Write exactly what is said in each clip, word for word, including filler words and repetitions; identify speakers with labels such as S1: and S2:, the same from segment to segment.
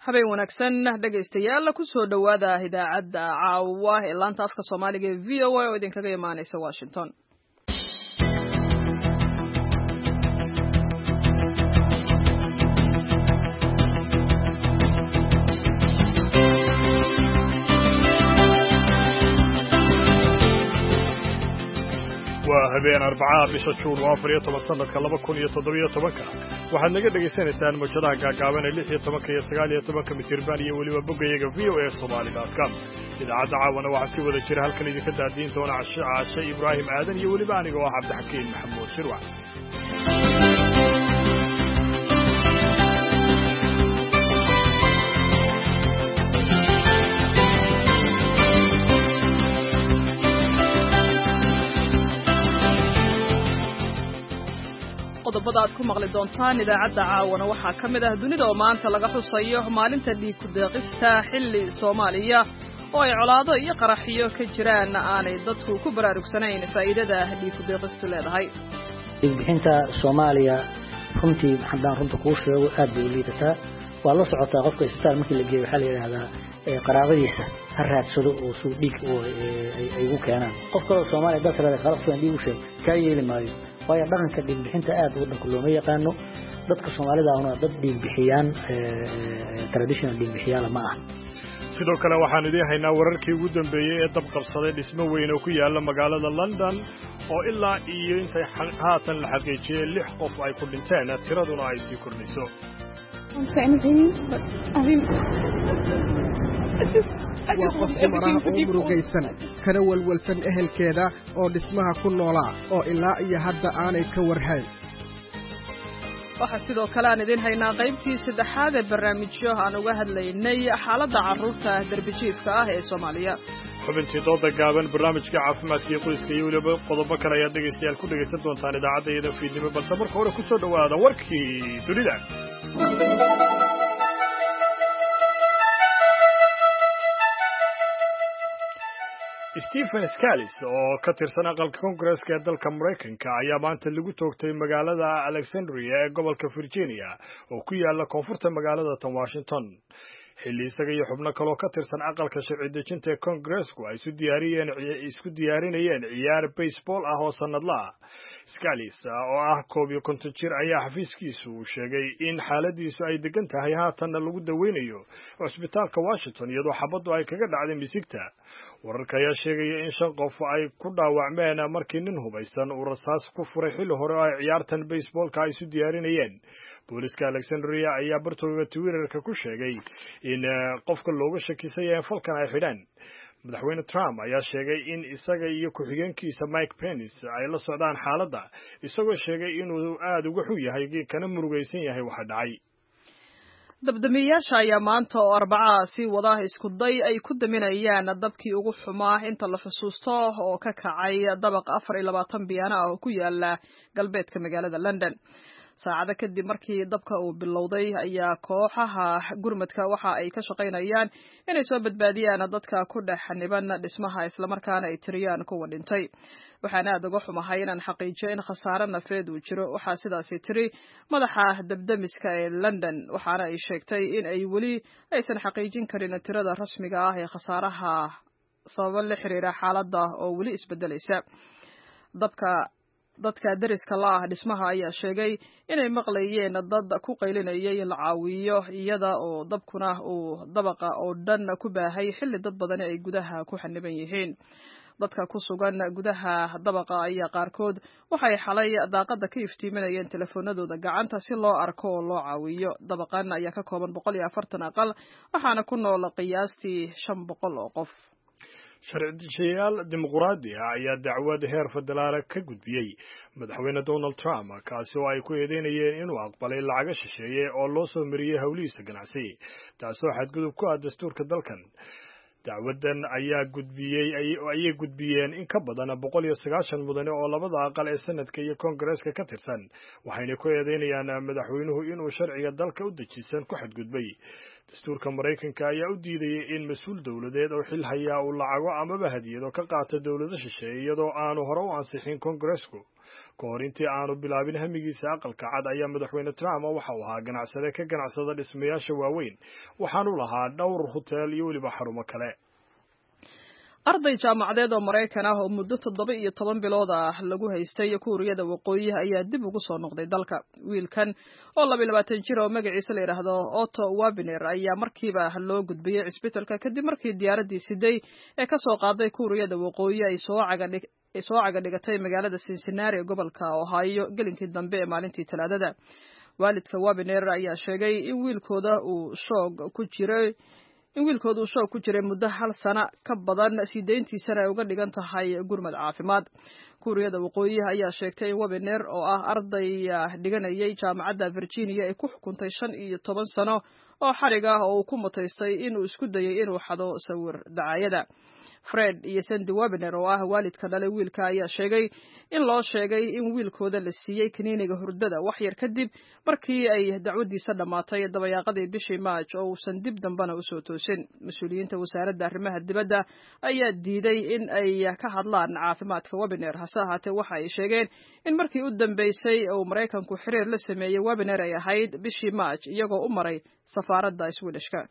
S1: habeen wanaagsan dhegaystayaal ku soo dhawaada idaacadda caawa ee laanta afka Soomaaliga ee V O A oo idinkaga imaanaysa Washington.
S2: waa habeen arbacada bisha Juun afar iyo toban sanadka laba kun iyo toddoba iyo toban waxaad naga dhageysanaysaan mujadaha gaagaaban ee lix iyo toban iyo sagaal iyo toban mitirban iyo waliba bogayaga V O A Somali dot com idaacadda caawana waxaa si wada jira halkan idinka daadiin doona Cashe Ibraahim Aadan iyo waliba aniga oo Cabdixakiin Maxamuud Shirwac.
S1: qodobada aad ku maqli doontaan idaacadda caawana waxaa ka mid ah dunida oo maanta laga xusayo maalinta dhiig ku deeqista xilli Soomaaliya oo ay colaado iyo qaraxiyo ka jiraan aanay dadku ku baraarugsanayn faa'iidada dhiig ku deeqistu leedahay.
S3: bixinta Soomaaliya runtii maxaan runta ku sheego aad bay u liidataa waa la socotaa qofka isbitaal markii la geeyo waxa la yiraahdaa qaraabadiisa ha raadsado oo suu dhiig oo ay ugu keenaan qofka Soomaaliya dadka la qarabsan dhiig u sheeg ka yeeli maayo waayo dhaqanka dhiig bixinta aad u dhaqan looma yaqaano dadka Soomaalida ah dad dhiig bixiyaan traditional dhiig bixiyaal ma aha.
S2: sidoo kale waxaan idin haynaa wararkii ugu dambeeyay ee dab qabsaday dhismo weyn oo ku yaala magaalada London oo ilaa iyo intay haatan la xaqiijiyay lix qof ay ku dhinteen tiraduna ay sii kordhiso.
S4: waa qof dumaraha oo murugaysan kana walwalsan ehelkeeda oo dhismaha ku noolaa oo ilaa iyo hadda aanay ka warhayn.
S1: waxaa sidoo kale aan idin haynaa qaybtii saddexaad ee barnaamijyo aan uga hadlaynay xaaladda carruurta darbijiifka ah ee Soomaaliya.
S2: xubintii dooda gaaban barnaamijka caafimaadka iyo qoyska iyo waliba qodobo kale ayaad dhegaystayaal ku dhegaysan doontaan idaacadda iyada fiidnimo balse marka hore ku soo dhawaada warkii dunida. Stephen Scalise oo ka tirsan aqalka Congress-ka ee dalka Mareykanka ayaa maanta lagu toogtay magaalada Alexandria ee gobolka Virginia oo ku yaala koonfurta magaalada tan Washington. xilli isaga iyo xubno kale oo ka tirsan aqalka sharci dejinta ee Congress-ku ay isu diyaariyeen isku diyaarinayeen ciyaar baseball ah oo sanadla ah. Scalise oo ah koob iyo konton jir ayaa xafiiskiisu u sheegay in xaaladiisu ay degan tahay haatanna lagu daweynayo cusbitaalka Washington iyadoo xabaddu ay kaga dhacday misigta. wararka ayaa sheegaya in shan qof ay ku dhaawacmeen markii nin hubaysan uu rasaas ku furay xilli hore oo ay ciyaartan baseballka ay isu diyaarinayeen. booliska Alexandria ayaa bartooga Twitterka ku sheegay in qofka looga shakisan yahay falkan ay xidhaan. madaxweyne Trump ayaa sheegay in isaga iyo ku-xigeenkiisa Mike Pence ay la socdaan xaaladda isagoo sheegay inuu aad uga xun yahay kana murugaysan yahay waxa dhacay.
S1: dabdamiyaasha ayaa maanta oo Arbacada si wada isku day ay ku daminayaan dabkii ugu xumaa inta la xusuusto oo ka kacay dabaq afar iyo labaatan biyana oo ku yaala galbeedka magaalada London. saacada kadib markii dabka uu bilowday ayaa kooxaha gurmadka waxa ay ka shaqaynayaan inay soo badbaadiyaan dadka ku dhex xaniban dhismaha isla markaana ay tiriyaan kuwa dhintay. waxaan aad uga xumahay inaan xaqiijiyo in khasaare nafeed uu jiro waxa sidaasi tiri madaxa dabdamiska ee London waxaana ay sheegtay in ay wali aysan xaqiijin karin tirada rasmiga ah ee khasaaraha sabab la xiriira xaaladda oo wali isbedelaysa. dabka dadka dariska la ah dhismaha ayaa sheegay inay maqlayeen dad ku qaylinayay in la caawiyo iyada oo dabkuna uu dabaqa oo dhan ku baahay xilli dad badan ay gudaha ku xaniban yihiin. dadka ku sugan gudaha dabaqa ayaa qaarkood waxay xalay daaqada ka iftiiminayeen telefoonadooda gacanta si loo arko oo loo caawiyo. dabaqan ayaa ka kooban boqol iyo afartan aqal waxaana ku nool qiyaastii shan boqol oo qof.
S2: sharciyaal dimuqraadi ah ayaa dacwad heer federaal ka gudbiyay madaxweyne Donald Trump kaasi oo ay ku eedeynayeen inuu aqbalay lacaga shisheeye oo loo soo mariyay hawlihiisa ganacsi taasoo xadgudub ku ah dastuurka dalkan. dacwadan ayaa gudbiyay ayay gudbiyeen in ka badan boqol iyo sagaashan mudane oo labada aqal ee sanadka iyo Congress-ka ka tirsan waxayna ku eedeynayaan madaxweynuhu inuu sharciga dalka u dejisan ku xadgudbay. dastuurka Maraykanka ayaa u diidayay in mas'uul dowladeed oo xil haya uu lacago amaba hadiyado ka qaato dowladda shisheeye iyadoo aanu hore u ansixin Kongareesku. ka hor intii aanu bilaabin hamigiisa aqalka cad ayaa madaxweyne Trump waxa uu ahaa ganacsade ka ganacsada dhismayaasha waaweyn, waxaanu lahaa dhowr hotel iyo weliba xarumo kale.
S1: arday jaamacadeed oo Maraykan ah oo muddo toddoba iyo toban bilood ah lagu haystay Kuuriyada Waqooyi ayaa dib ugu soo noqday dalka. wiilkan oo laba iyo labaatan jir oo magaciisa la yiraahdo Otto Wabner ayaa markiiba loo gudbiyay isbitaalka kadib markii diyaaradii siday ee ka soo qaaday Kuuriyada Waqooyi ay soo cagadhig ay soo cagadhigatay magaalada Cincinnati ee gobolka Ohio gelinkii dambe ee maalintii Talaadada. waalidka Wabner ayaa sheegay in wiilkooda uu shoog ku jiray in wiilkoodu uu shoog ku jiray muddo hal sano ka badan sideentiisana ay uga dhigan tahay gurmad caafimaad. Kuuriyada Waqooyi ayaa sheegtay in Wabner oo ah arday dhiganayay jaamacadda Virginia ay ku xukuntay shan iyo toban sano oo xarig ah oo uu ku mutaystay inuu isku dayay inuu xado sawir dacaayada. Fred iyo Sandy Wabner oo ah waalidka dhalay wiilka ayaa sheegay in loo sheegay in wiilkooda la siiyay kaniiniga hurdada wax yar kadib markii ay dacwadiisa dhamaatay dabayaaqadii bishii March oo uusan dib dambana u soo toosin. Mas'uuliyiinta wasaaradda arrimaha dibadda ayaa diiday in ay ka hadlaan caafimaadka Wabner, hase ahaatee waxa ay sheegeen in markii u dambeysay uu Maraykanku xiriir la sameeyay Wabner ay ahayd bishii March iyagoo u maray safaaradda Swedishka.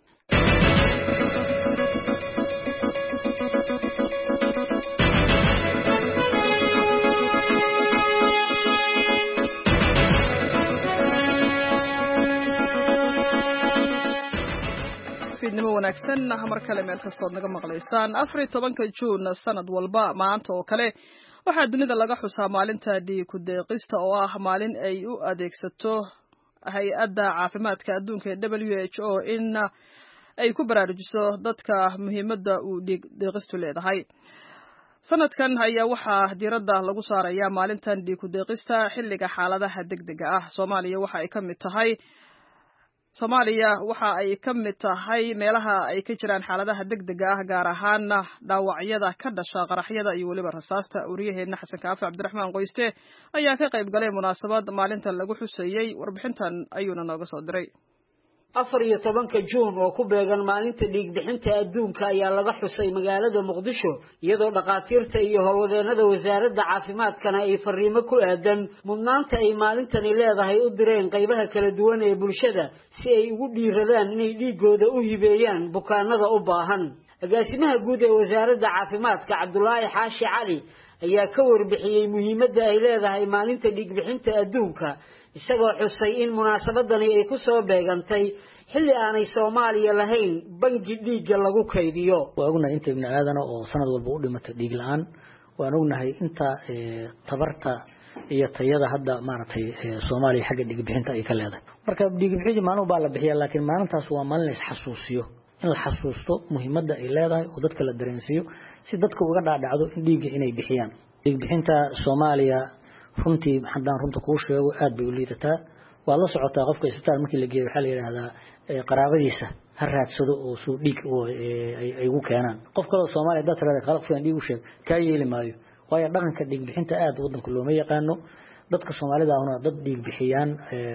S1: fiidnimo wanaagsan mar kale meel kasta oo naga maqlaysaan. afar iyo tobanka Juun sanad walba maanta oo kale waxaa dunida laga xusaa maalinta dhiig ku deeqista oo ah maalin ay u adeegsato hay-adda caafimaadka adduunka ee W H O in ay ku baraarujiso dadka muhiimadda uu dhiig deeqistu leedahay. sanadkan ayaa waxaa diiradda lagu saarayaa maalintan dhiig ku deeqista xilliga xaaladaha degdega ah. Soomaaliya waxa ay ka mid tahay Soomaaliya waxa ay ka mid tahay meelaha ay ka jiraan xaaladaha degdega ah gaar ahaan dhaawacyada ka dhasha qaraxyada iyo waliba rasaasta. Uriyaheena Xasan Kaafi Cabdiraxmaan Qoyste ayaa ka qayb galay munaasabad maalintan lagu xusayay. Warbixintan ayuuna nooga soo diray.
S5: afar iyo tobanka Juun oo ku beegan maalinta dhiig bixinta adduunka ayaa laga xusay magaalada Muqdisho iyadoo dhaqaatiirta iyo howlwadeennada wasaaradda caafimaadkana ay fariimo ku aadan mudnaanta ay maalintani leedahay u direen qaybaha kala duwan ee bulshada si ay ugu dhiiradaan inay dhiigooda u hibeeyaan bukaanada u baahan. agaasimaha guud ee wasaaradda caafimaadka Cabdullaahi Xaashi Cali ayaa ka warbixiyay muhiimadda ay leedahay maalinta dhiig bixinta adduunka isagoo xusay in munaasabadani ay ku soo beegantay xilli aanay Soomaaliya lahayn bangi dhiigga lagu kaydiyo.
S3: waa ognahay inta ibn aadana oo sanad walba u dhimatay dhiig la'aan, waan ognahay inta tabarta iyo tayada hadda maaragtay Soomaaliya xagga dhiig bixinta ay ka leedahay. marka dhiig bixinta maalmo baa la bixiyaa, laakiin maalintaas waa maalin la isxasuusiyo, in la xasuusto muhiimadda ay leedahay oo dadka la dareensiyo si dadka uga dhaadhacdo in dhiigga inay bixiyaan. dhiig bixinta Soomaaliya runtii haddaan runta kuu sheego aad bay u liidataa. waa la socotaa qofka isbitaal markii la geeyo waxaa la yiraahdaa qaraabadiisa ha raadsado oo suu dhiig ay ugu keenaan. qof kale oo Soomaaliya dad tiraahdo qalab fiican dhiig u sheeg ka yeeli maayo, waayo dhaqanka dhiig bixinta aad wadanka looma yaqaano. dadka Soomaalida ahna dad dhiig bixiyaan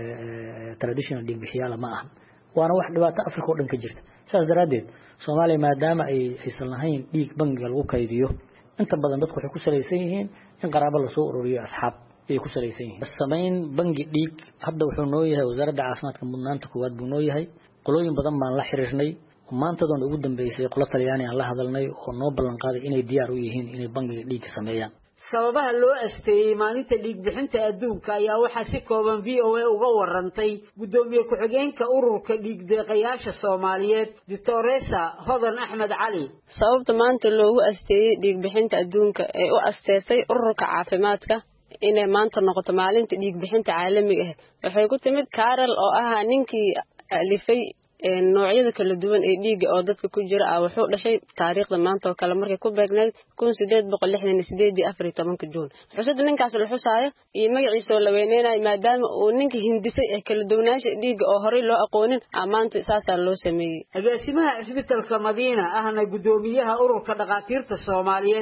S3: traditional dhiig bixiyaal ma ahan, waana wax dhibaato Afrika oo dhan ka jirta. saas daraadeed Soomaaliya maadaama ay aysan lahayn dhiig bangiga lagu kaydiyo, inta badan dadku waxay ku salaysan yihiin in qaraabo la soo ururiyo asxaab ay ku salaysan yihiin. samayn bangi dhiig hadda wuxuu noo yahay wasaaradda caafimaadka mudnaanta koowaad buu noo yahay. qolooyin badan baan la xiriirnay, maantadan ugu dambeysay qolo Talyaani aan la hadalnay oo noo ballan qaaday inay diyaar u yihiin inay bangiga dhiig sameeyaan.
S5: sababaha loo asteeyay maalinta dhiig bixinta adduunka ayaa waxaa si kooban V O A uga warantay gudoomiye ku-xigeenka ururka dhiig deeqayaasha Soomaaliyeed Doctoresa Hodan Axmed Cali.
S6: sababta maanta loogu asteeyay dhiig bixinta adduunka ee u asteesay ururka caafimaadka inay maanta noqoto maalinta dhiig bixinta caalamiga ah waxay ku timid Carol oo ahaa ninkii alifay noocyada kala duwan ee dhiigga oo dadka ku jira ah. wuxuu dhashay taariikhda maanta oo kale markay ku beegnayd kun sideed boqol lixdan iyo sideed afar iyo tobanka Juun. xusada ninkaas la xusaayo iyo magaciisa la weyneenay maadaama uu ninkii hindisay ee kala duwanaansha dhiigga oo horey loo aqoonin amaanta saasaa loo sameeyay.
S5: agaasimaha isbitaalka Madiina ahna gudoomiyaha ururka dhaqaatiirta Soomaaliyeed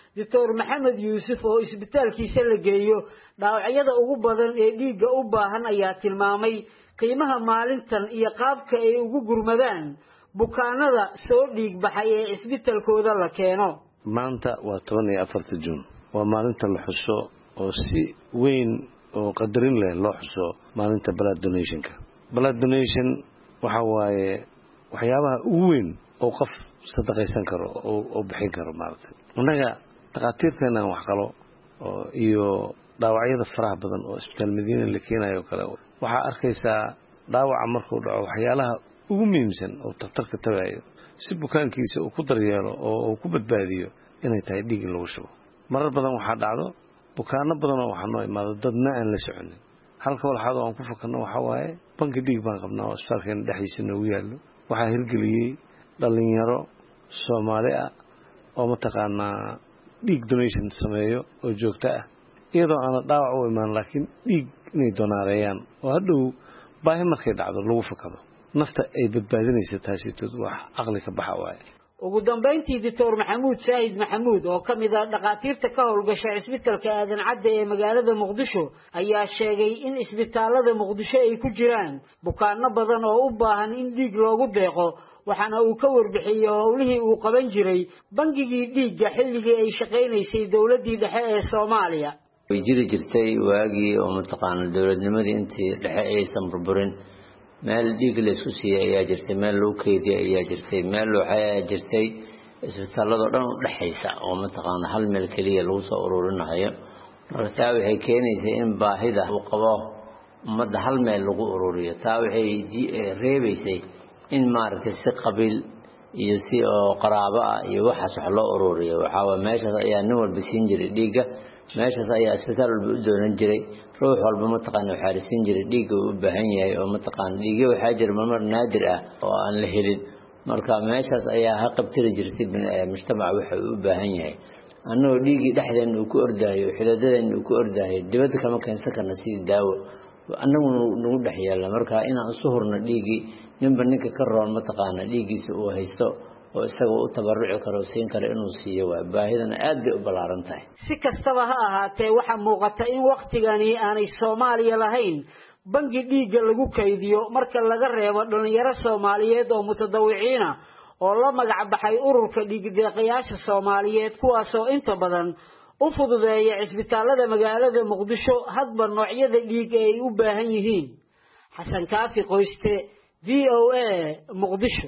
S5: doctor maxamed yuusuf oo isbitaalkiisa la geeyo dhaawacyada ugu badan ee dhiigga u baahan ayaa tilmaamay qiimaha maalintan iyo qaabka ay ugu gurmadaan bukaanada soo dhiig baxay ee isbitaalkooda la keeno.
S7: maanta waa toban iyo afarta juun waa maalinta la xuso oo si weyn oo qadarin leh loo xuso maalinta blood donationka. blood donation waxa waaye waxyaabaha ugu weyn oo qof sadaqaysan karo oo bixin karo maartay. Anaga dhaqaatiirteena wax qalo oo iyo dhaawacyada faraha badan oo isbitaal Madiina la keenayo kale waxa arkaysaa dhaawaca markuu dhaco waxyaalaha ugu muhiimsan oo dhakhtarka tabayo si bukaankiisa uu ku daryeelo oo ku badbaadiyo inay tahay dhiig lagu shubo. marar badan waxa dhacdo bukaano badan oo waxaan noo imaado dadna aan la soconin. halka walxado aan ku fakarno waxa waaye banki dhiig baan qabnaa oo isbitaalkeena dhexdiisa noogu yaallo. waxaa hirgeliyay dhalinyaro Soomaali ah oo mataqaanaa dhiig donation sameeyo oo joogto ah iyadoo aan dhaawac u imaan laakiin dhiig inay donaarayaan oo hadhow baahi markay dhacdo lagu fakado nafta ay badbaadinaysa taasi tood wax aqli ka baxa waaye.
S5: ugu dambeyntii doctor maxamuud said maxamuud oo kamid ah dhaqaatiirta ka howlgasha isbitaalka aadan cadde ee magaalada muqdisho ayaa sheegay in isbitaalada muqdisho ay ku jiraan bukaano badan oo u baahan in dhiig loogu deeqo waxaana uu ka warbixiyay howlihii uu qaban jiray bangigii dhiigga xilligii ay shaqeynaysay dawladii dhexe ee Soomaaliya.
S8: way jiri jirtay waagii oo mataqaan dawladnimadii intii dhexe aysan burburin meel dhiig la isku siiyay ayaa jirtay meel loo keydiyay ayaa jirtay meel loo xayaa jirtay isbitaalada dhan u dhaxaysa oo mataqaan hal meel kaliya lagu soo ururinayo. marka waxay keenaysay in baahida uu qabo ummadda hal meel lagu ururiyo. taa waxay reebaysay in maaragtay si qabiil iyo si oo qaraabo ah iyo waxaas wax loo ururiyo. waxa waa meeshaas ayaa nin walba siin jiray dhiigga meeshaas ayaa isbitaal walba u doonan jiray ruux walba mataqaan waxa risiin jiray dhiigga uu u baahan yahay oo mataqaan dhiigga waxa jira mar naadir ah oo aan la helin. marka meeshaas ayaa ha qabtiri jirtay mujtamac waxa uu u baahan yahay. annoo dhiigii dhexdeen uu ku ordaayo xidadadeen uu ku ordaayo dibadda kama keensan karna si daawo annagu nagu dhex yaala. marka inaan soo horno dhiigii ninba ninka ka roon mataqaan dhiigiisa uu haysto oo isaga u tabaruci karo siin karo inuu siiyo waa baahidana aad bay u balaaran tahay.
S5: si kastaba ha ahaatee waxa muuqata in waqtigani aanay Soomaaliya lahayn bangi dhiigga lagu kaydiyo marka laga reebo dhalinyaro Soomaaliyeed oo mutadawiciin ah oo la magac baxay ururka dhiig-deeqayaasha Soomaaliyeed kuwaas oo inta badan u fududeeya isbitaalada magaalada Muqdisho hadba noocyada dhiig ay u baahan yihiin. Xasan Kaafi Qoyste V O A Muqdisho.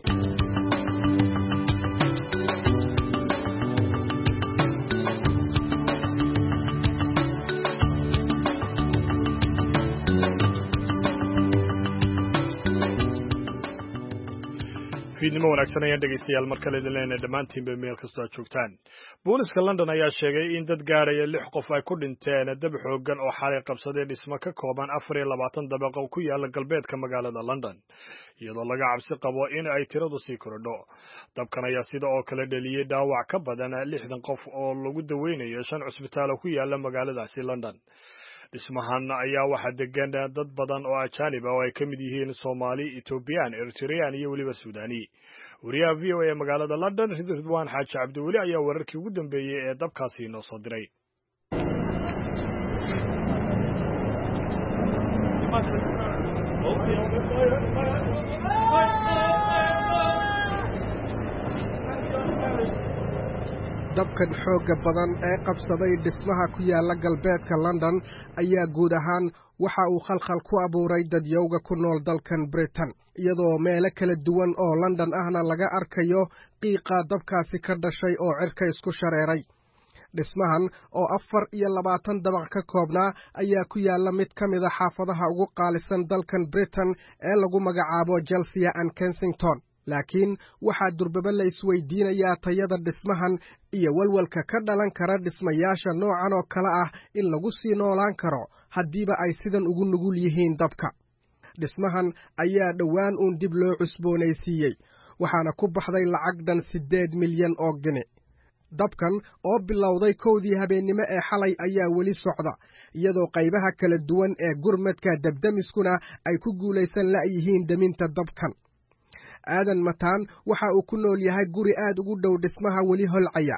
S2: fiidnimo wanaagsan ayaan dhegeystayaal mar kale idin leenahay dhammaantiinba meel kastoo aad joogtaan. booliska London ayaa sheegay in dad gaaraya lix qof ay ku dhinteen dab xooggan oo xalay qabsaday dhismo ka kooban afar iyo labaatan dabaq oo ku yaala galbeedka magaalada London iyadoo laga cabsi qabo in ay tiradu sii korodho. dabkan ayaa sida oo kale dhaliyay dhaawac ka badan lixdan qof oo lagu daweynayo shan cusbitaal ku yaala magaaladaasi London. dhismahan ayaa waxaa degan dad badan oo ajaanib ah oo ay ka mid yihiin Soomaali, Ethiopian, Eritrean iyo waliba Suudani. wariyaha V O A magaalada London Ridwaan Xaaji Cabdiweli ayaa wararkii ugu dambeeyay ee dabkaasi noo soo diray.
S4: dabkan xooga badan ee qabsaday dhismaha ku yaala galbeedka London ayaa guud ahaan waxa uu khalkhal ku abuuray dadyowga ku nool dalkan Britain iyadoo meelo kala duwan oo London ahna laga arkayo qiiqa dabkaasi ka dhashay oo cirka isku shareeray. dhismahan oo afar iyo labaatan dabaq ka koobnaa ayaa ku yaala mid ka mid ah xaafadaha ugu qaalisan dalkan Britain ee lagu magacaabo Chelsea and Kensington. laakiin waxaa durbaba la isweydiinayaa tayada dhismahan iyo walwalka ka dhalan kara dhismayaasha noocan oo kale ah in lagu sii noolaan karo haddiiba ay sidan ugu nugul yihiin dabka. dhismahan ayaa dhowaan uun dib loo cusboonaysiiyey waxaana ku baxday lacag dhan siddeed milyan oo gini. dabkan oo bilowday kowdii habeennimo ee xalay ayaa weli socda iyadoo qaybaha kala duwan ee gurmadka dabdamiskuna ay ku guulaysan la'yihiin deminta dabkan. aadan mataan waxa uu ku nool yahay guri aad ugu dhow dhismaha weli holcaya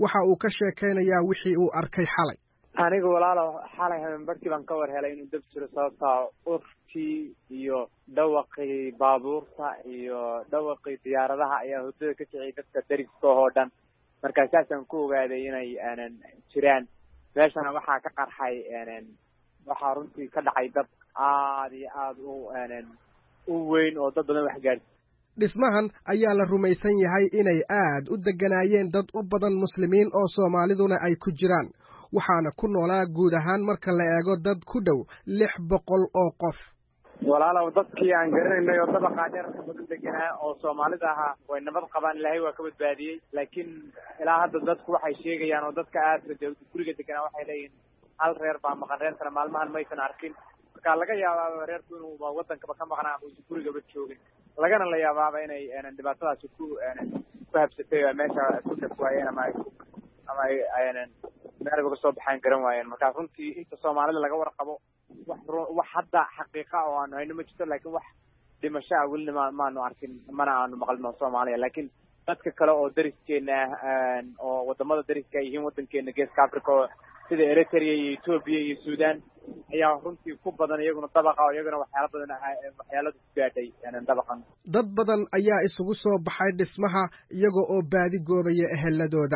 S4: waxa uu ka sheekaynayaa wixii uu arkay xalay.
S9: anigu walaalo xalay habeenbarkii baan ka war helay inuu dab jiro sababta urtii iyo dhawaqii baabuurta iyo dhawaqii diyaaradaha ayaa hurdada ka kiciyay dadka dariska oo dhan markaasaan ku ogaaday inay aanan jiraan meeshana waxaa ka qarxay aanan waxaa runtii ka dhacay dab aad iyo aad u aanan u weyn oo dad badan wax gaarsiiyay.
S4: dhismahan ayaa la rumaysan yahay inay aad u deganaayeen dad u badan muslimiin oo Soomaaliduna ay ku jiraan, waxaana ku noolaa guud ahaan marka la eego dad ku dhow lix boqol oo qof.
S9: walaalow dadkii aan garanaynay oo dabaqa dheer ka badan deganaa oo Soomaalida ahaa way nabad qabaan, Ilaahay waa ka badbaadiyay, laakiin ilaa hadda dadku waxay sheegayaan oo dadka aad guriga deganaa waxay leeyihiin hal reer baa maqan, reerkana maalmahan maysan arkin, marka laga yaabaa reerku inuu wadankaba ka maqnaa ama uu gurigaba joogin, lagana la yaabaaba inay dhibaatadaasi ku ku habsatay meesha ku dhaqwaayeen ama ay ama ay aynan meel uga soo baxaan garan waayeen. marka runtii inta Soomaalida laga warqabo wax wax hadda xaqiiqa oo aan hayno ma jirto, laakiin wax dhimasho ah weli ma aanu arkin, mana aanu maqalno Soomaaliya. laakiin dadka kale oo dariskeena ah oo wadamada dariska yihiin wadankeena Geeska Afrika sida Eritrea iyo Ethiopia iyo Sudan ayaa runtii ku badan iyaguna dabaqa oo iyaguna waxyaalo badan waxyaalo ku gaadhay inaan dabaqan.
S4: dad badan ayaa isugu soo baxay dhismaha iyaga oo baadi goobaya eheladooda.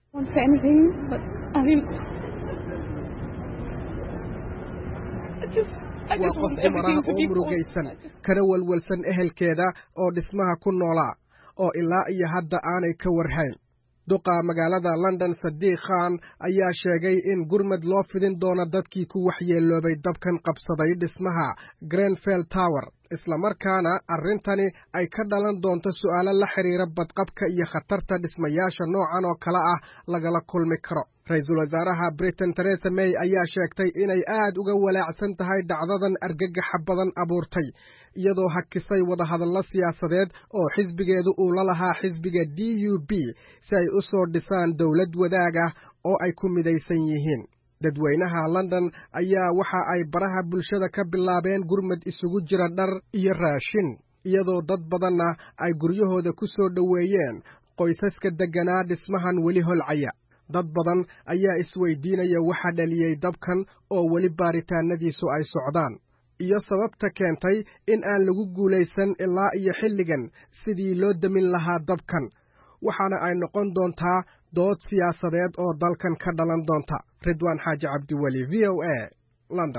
S4: waa qof dumar ah oo murugaysan kana walwalsan ehelkeeda oo dhismaha ku noolaa oo ilaa iyo hadda aanay ka warhayn. duqa magaalada London Sadiq Khan ayaa sheegay in gurmad loo fidin doono dadkii ku waxyeeloobay dabkan qabsaday dhismaha Grenfell Tower, isla markaana arrintani ay ka dhalan doonto su'aalo la xiriira badqabka iyo khatarta dhismayaasha noocan oo kale ah lagala kulmi karo. Ra'iisul Wasaaraha Britain Theresa May ayaa sheegtay inay aad uga walaacsan tahay dhacdadan argagaxa badan abuurtay, iyadoo hakisay wadahadallo siyaasadeed oo xisbigeedu uu la lahaa xisbiga D U P si ay u soo dhisaan dowlad wadaag ah oo ay ku midaysan yihiin. dadweynaha London ayaa waxa ay baraha bulshada ka bilaabeen gurmad isugu jira dhar iyo raashin, iyadoo dad badanna ay guryahooda ku soo dhoweeyeen qoysaska deganaa dhismahan weli holcaya. dad badan ayaa isweydiinaya waxa dhaliyay dabkan oo weli baaritaanadiisu ay socdaan, iyo sababta keentay in aan lagu guulaysan ilaa iyo xilligan sidii loo damin lahaa dabkan. waxaana ay noqon doontaa dood siyaasadeed oo dalkan ka dhalan doonta. Ridwaan Xaaji Cabdiwali, V O A, London.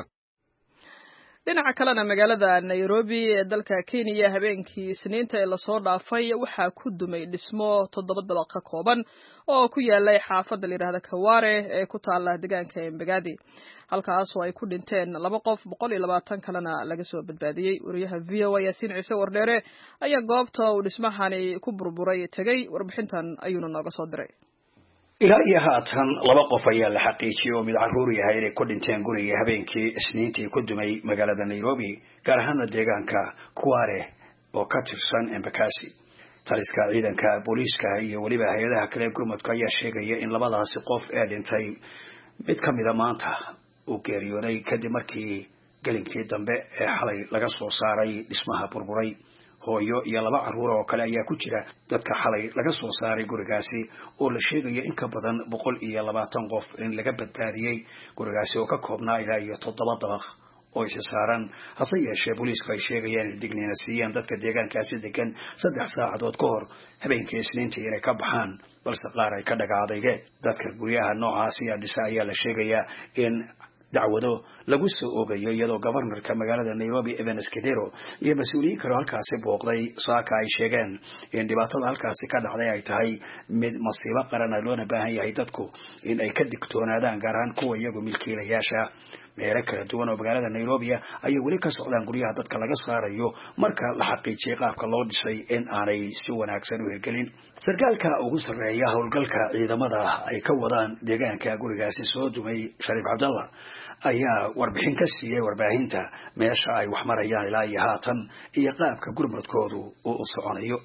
S1: dhinaca kalena magaalada Nairobi ee dalka Kenya habeenkii Isniinta ee lasoo dhaafay waxaa ku dumay dhismo toddoba dabaq ka kooban oo ku yaalay xaafadda la yiraahdo Kaware ee ku taala deegaanka Embagadi, halkaas oo ay ku dhinteen laba qof, boqol iyo labaatan kalena laga soo badbaadiyay. wariyaha V O A Yaasiin Ciise Wardheere ayaa goobta uu dhismahani ku burburay tagay, warbixintan ayuuna nooga soo diray.
S10: ilaa iyo haatan laba qof ayaa la xaqiijiyay oo mid caruur yahay inay ku dhinteen guriga habeenkii Isniintii ku dumay magaalada Nairobi, gaar ahaan deegaanka Kaware oo ka tirsan Embakasi. taliska ciidanka booliiska iyo waliba hay'adaha kale gurmadka ayaa sheegaya in labadaasi qof ee dhintay mid ka mid ah maanta uu geeriyooday kadib markii galinkii dambe ee xalay laga soo saaray dhismaha burburay. hooyo iyo laba caruur oo kale ayaa ku jira dadka xalay laga soo saaray gurigaasi oo la sheegaya in ka badan boqol iyo labaatan qof in laga badbaadiyay gurigaasi oo ka koobnaa ilaa iyo toddoba dabaq oo is saaran. hase yeeshee booliisku ay sheegayaan in digniina siiyaan dadka deegaankaasi degan saddex saacadood ka hor habeenkii Isniintii inay ka baxaan, balse qaar ay ka dhagaadayeen. dadka guryaha noocaasi dhisa ayaa la sheegayaa in dacwado lagu soo oogayo, iyadoo gobornarka magaalada Nairobi Evans Kidero iyo mas'uuliyiin kale halkaasi booqday saaka ay sheegeen in dhibaatada halkaasi ka dhacday ay tahay mid masiibo qaran ah, loona baahan yahay dadku in ay ka digtoonaadaan, gaar ahaan kuwa iyagu milkiilayaasha. meelo kala duwan oo magaalada Nairobi ayay weli ka socdaan guryaha dadka laga saarayo marka la xaqiijiyay qaabka loo dhisay in aanay si wanaagsan u hirgelin. sarkaalka ugu sarreeya howlgalka ciidamada ay ka wadaan deegaanka gurigaasi soo dumay, Shariif Cabdallah, ayaa warbixin ka siiyay warbaahinta meesha ay wax marayaan ilaa iyo haatan iyo qaabka gurmadkoodu uu u soconayo.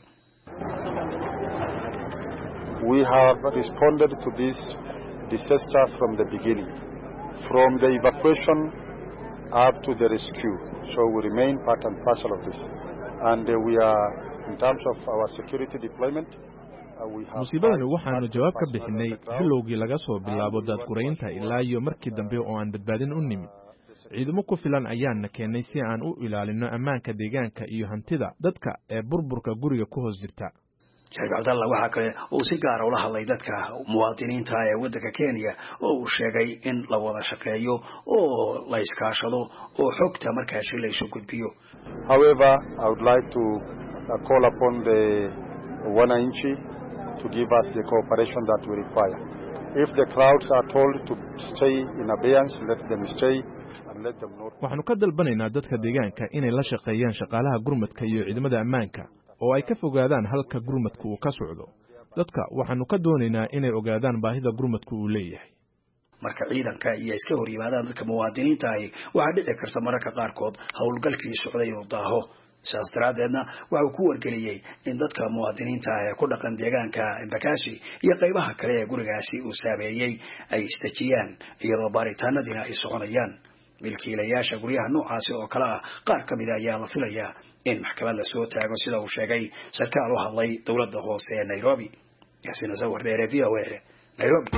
S11: We have responded to this disaster from the beginning, from the evacuation up to the rescue. So we remain part and parcel of this. And uh, we are, in terms of our security deployment,
S12: musiibadani waxaanu jawaab ka bixinay bilowgii laga soo bilaabo daadguraynta ilaa iyo markii dambe oo aan badbaadin u nimid ciidamo ku filan ayaana keenay si aan u ilaalino ammaanka deegaanka iyo hantida dadka ee burburka guriga ku hoos jirta
S10: Sheekh Cabdalla waxa kale uu si gaar ah ula hadlay dadka muwaadiniinta ee waddanka Kenya oo uu sheegay in la wada shaqeeyo oo la iskaashado oo xogta markaas la isu gudbiyo.
S11: However, I would like to uh, call upon the wananchi to give us the cooperation that we require. If the crowds are told to stay in abeyance, let them stay and let them know.
S12: waxaanu ka dalbanaynaa dadka deegaanka inay la shaqeeyaan shaqaalaha gurmadka iyo ciidamada ammaanka oo ay ka fogaadaan halka gurmadku uu ka socdo dadka waxaanu ka doonaynaa inay ogaadaan baahida gurmadku uu leeyahay
S10: marka ciidanka iyo iska hor yimaadaan dadka muwaadiniinta ah waxa dhici karta mararka qaarkood hawlgalkii socday oo daaho saas daraadeedna waxa uu ku wargeliyay in dadka muwaadiniinta ah ku dhaqan deegaanka Embakasi iyo qaybaha kale ee gurigaasi uu saameeyay ay istajiyaan iyadoo baaritaanadina ay soconayaan milkiilayaasha guryaha noocaasi oo kala ah qaar kamid ah ayaa la filayaa in maxkamad la soo taago sida uu sheegay sarkaal u hadlay dawladda hoose ee Nairobi Yasin Zawar dheere V O A Nairobi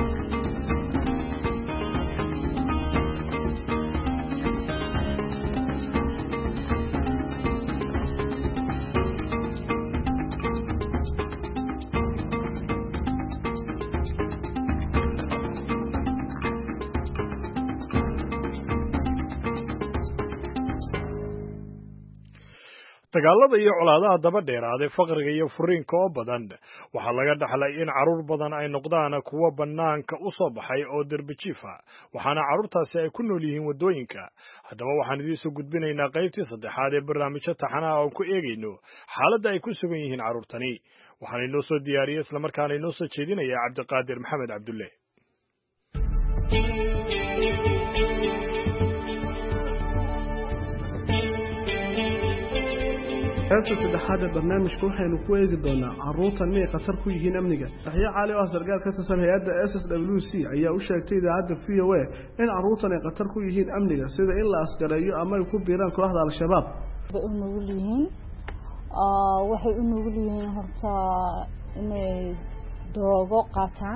S2: dagaalada iyo colaadaha daba dheeraaday faqriga iyo furiinka oo badan waxaa laga dhaxlay in caruur badan ay noqdaan kuwa banaanka u soo baxay oo darbijiifa waxaana caruurtaasi ay ku nool yihiin wadooyinka haddaba waxaan idiin soo gudbinaynaa qaybtii saddexaad ee barnaamijka taxanaha oo ku eegayno xaaladda ay ku sugan yihiin caruurtani waxaan inoo soo diyaariyey isla markaana inoo soo jeedinaya Cabdiqaadir Maxamed Cabdulle
S13: qaybta saddexaad ee barnaamijka waxaynu ku eegi doonaa caruurtan inay khatar ku yihiin amniga Yaxya Cali oo sargaal ka tirsan hay'adda S S W C ayaa u sheegtay idaacadda V O A in caruurtan ay khatar ku yihiin amniga sida in la askareeyo ama ay ku biiraan kooxda al-shabaab
S14: u nugul yihiin waxay u nugul yihiin horta inay doogo qaataan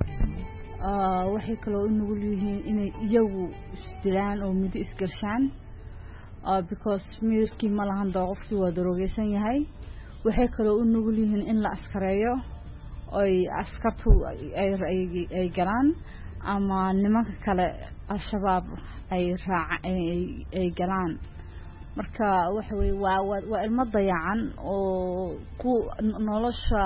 S14: waxay kaloo u nugul yihiin inay iyagu isdilaan oo mid isgarshaan Uh, because mirkii ma lahan doqofkii waa darogeysan yahay waxay kaloo u nugul yihiin in la askareeyo ay askartu ay ay galaan ama nimanka kale al-shabaab ay raac ay galaan marka waxa way waa waa ilmo dayacan oo ku nolosha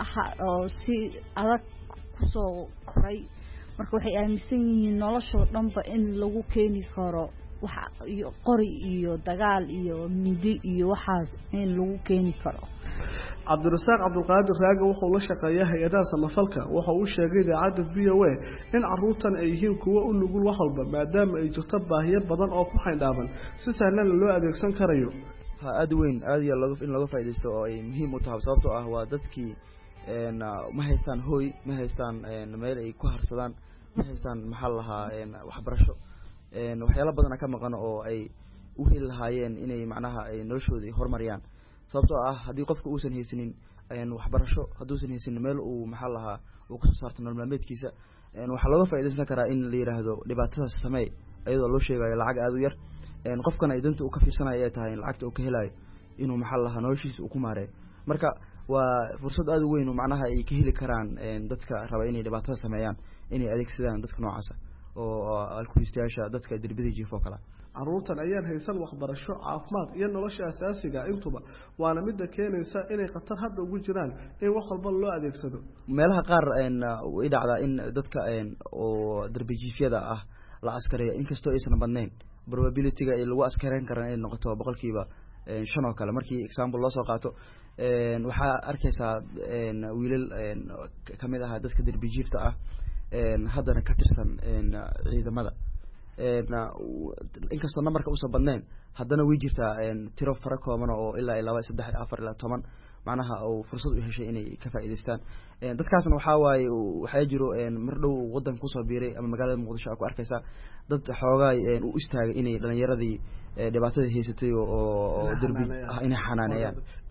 S14: oo si adag ku soo koray marka waxay aaminsan yihiin nolosha dhanba in lagu keeni karo waxa iyo qori iyo dagaal iyo mindi iyo waxaas in lagu keeni karo
S13: Cabdirasaaq Cabdulqaadir Raaga wuxuu la shaqeeyaa hay'adaha samafalka waxa uu sheegay idaacadda V O A in caruurtan ay yihiin kuwa u nugul wax walba maadaama ay jirto baahiyo badan oo ku xaydaaban si sahlan loo adeegsan karayo
S15: ha aad weyn aad iyo lagu in laga faa'iideysto oo ay muhiim u tahay sababtoo ah waa dadkii een ma haystaan hooy ma haystaan meel ay ku harsadaan ma haystaan maxal lahaa waxbarasho een waxyaalo badan ka maqan oo ay u heli lahaayeen inay macnaha ay noloshooda horumariyaan sababtoo ah hadii qofku uusan haysanin ayaan waxbarasho haduusan haysanin meel uu maxal lahaa uu ku saarto nolol maalmeedkiisa een waxa laga faa'iideysan karaa in la yiraahdo dhibaatada samee ayadoo loo sheegayo lacag aad u yar een qofkan ay danta uu ka fiirsanayo ay tahay lacagta uu ka helayo inuu maxal lahaa noloshiisa uu ku maareeyo marka waa fursad aad u weyn oo macnaha ay ka heli karaan een dadka raba inay dhibaatada sameeyaan inay adeegsadaan dadka noocaas oo alkulistayaasha dadka dirbida jiifo kala
S13: caruurtan ayaan haysan waxbarasho caafimaad iyo nolosha asaasiga intuba waana mid keenaysa inay khatar hadda ugu jiraan in wax walba loo adeegsado
S15: meelaha qaar een way dhacdaa in dadka een oo darbijiifyada ah la askareeyo inkastoo aysan badnayn probability-ga ay lagu askareyn karaan ay noqoto boqolkiiba shan oo kale markii example loo soo qaato een waxa arkaysaa een wiilal een kamid ah dadka darbijiifta ah een haddana ka tirsan een ciidamada een inkastoo numberka uu soo badnayn haddana way jirtaa een tiro fara kooban oo ilaa laba saddex afar ilaa toban macnaha oo fursad u heshay inay ka faa'iideystaan een dadkaasna waxa waaye waxa jiro een mar dhow wadan ku soo biiray ama magaalada Muqdisho ku arkaysa dad xoogaay een u istaagay inay dhalinyaradii dhibaatada haysatay oo darbi inay xanaaneeyaan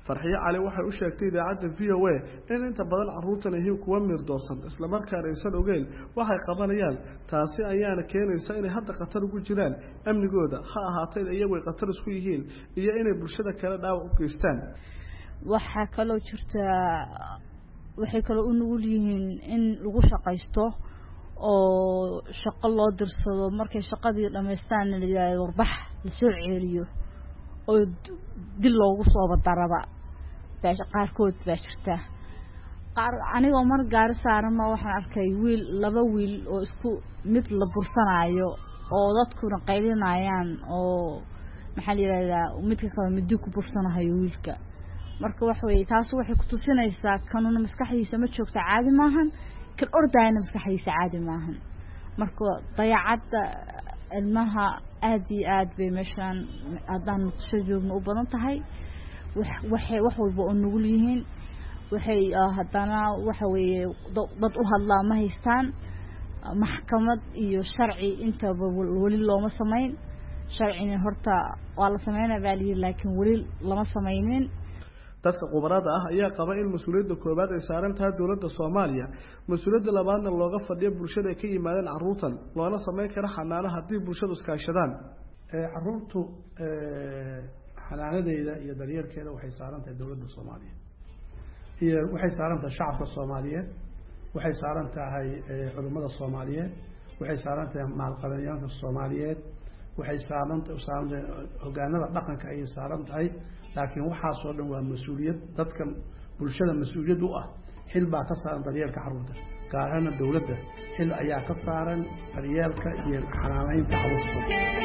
S13: farxiyo cali waxay u sheegtay idaacadda v o a in inta badan carruurtan yihiin kuwa miirdoorsan islamarkaana aysan ogeyn waxay qabanayaan taasi ayaana keenaysa inay hadda khatar ugu jiraan amnigooda ha ahaatee iyagu ay khatar isku yihiin iyo inay bulshada kale dhaawac u geystaan
S14: waxaa kaloo jirta waxay kaloo u nugul yihiin in lagu shaqaysto oo shaqo loo dirsado markay shaqadii dhamaystaan la yiraahdo warbax la soo ceeliyo oo dil loogu soo badaraba baash qaarkood baa jirta qaar anigoo mar gaari saaran ma waxaan arkay wiil laba wiil oo isku mid la bursanayo oo dadkuna qaylinayaan oo maxaa la yiraahdaa midka kale mid ku bursanayo wiilka marka wax weey taas waxay ku tusinaysaa kanuna maskaxdiisa ma joogta caadi maahan kan ordayna maskaxdiisa caadi maahan marka dayacada ilmaha aad iyo aad bay meeshan aadaan soo joogno u badan tahay waxay wax walba oo nugul yihiin waxay hadana waxa weeye dad u hadlaa ma haystaan maxkamad iyo sharci inta wali looma sameyn sharcina horta waa la sameynaa baaliye laakiin wali lama sameynin
S13: dadka qubarada ah ayaa qaba in mas'uuliyadda koobaad ay saaran tahay dawladda Soomaaliya mas'uuliyadda labaadna looga fadhiyo bulshada ka yimaadeen carruurtan loona sameyn kara xanaano haddii bulshadu iskaashadaan
S16: ee carruurtu ee xanaanadeeda iyo daryeelkeeda waxay saaran tahay dawladda Soomaaliya iyo waxay saaran tahay shacabka Soomaaliyeed waxay saaran tahay culimada Soomaaliyeed waxay saaran tahay maalqabeennada Soomaaliyeed waxay saaran tahay hogaanada dhaqanka ay saaran tahay laakiin waxa soo dhan waa mas'uuliyad dadka bulshada mas'uuliyad u ah xil baa ka saaran daryeelka carruurta gaar ahaan dawladda xil ayaa ka saaran daryeelka iyo xanaanaynta carruurta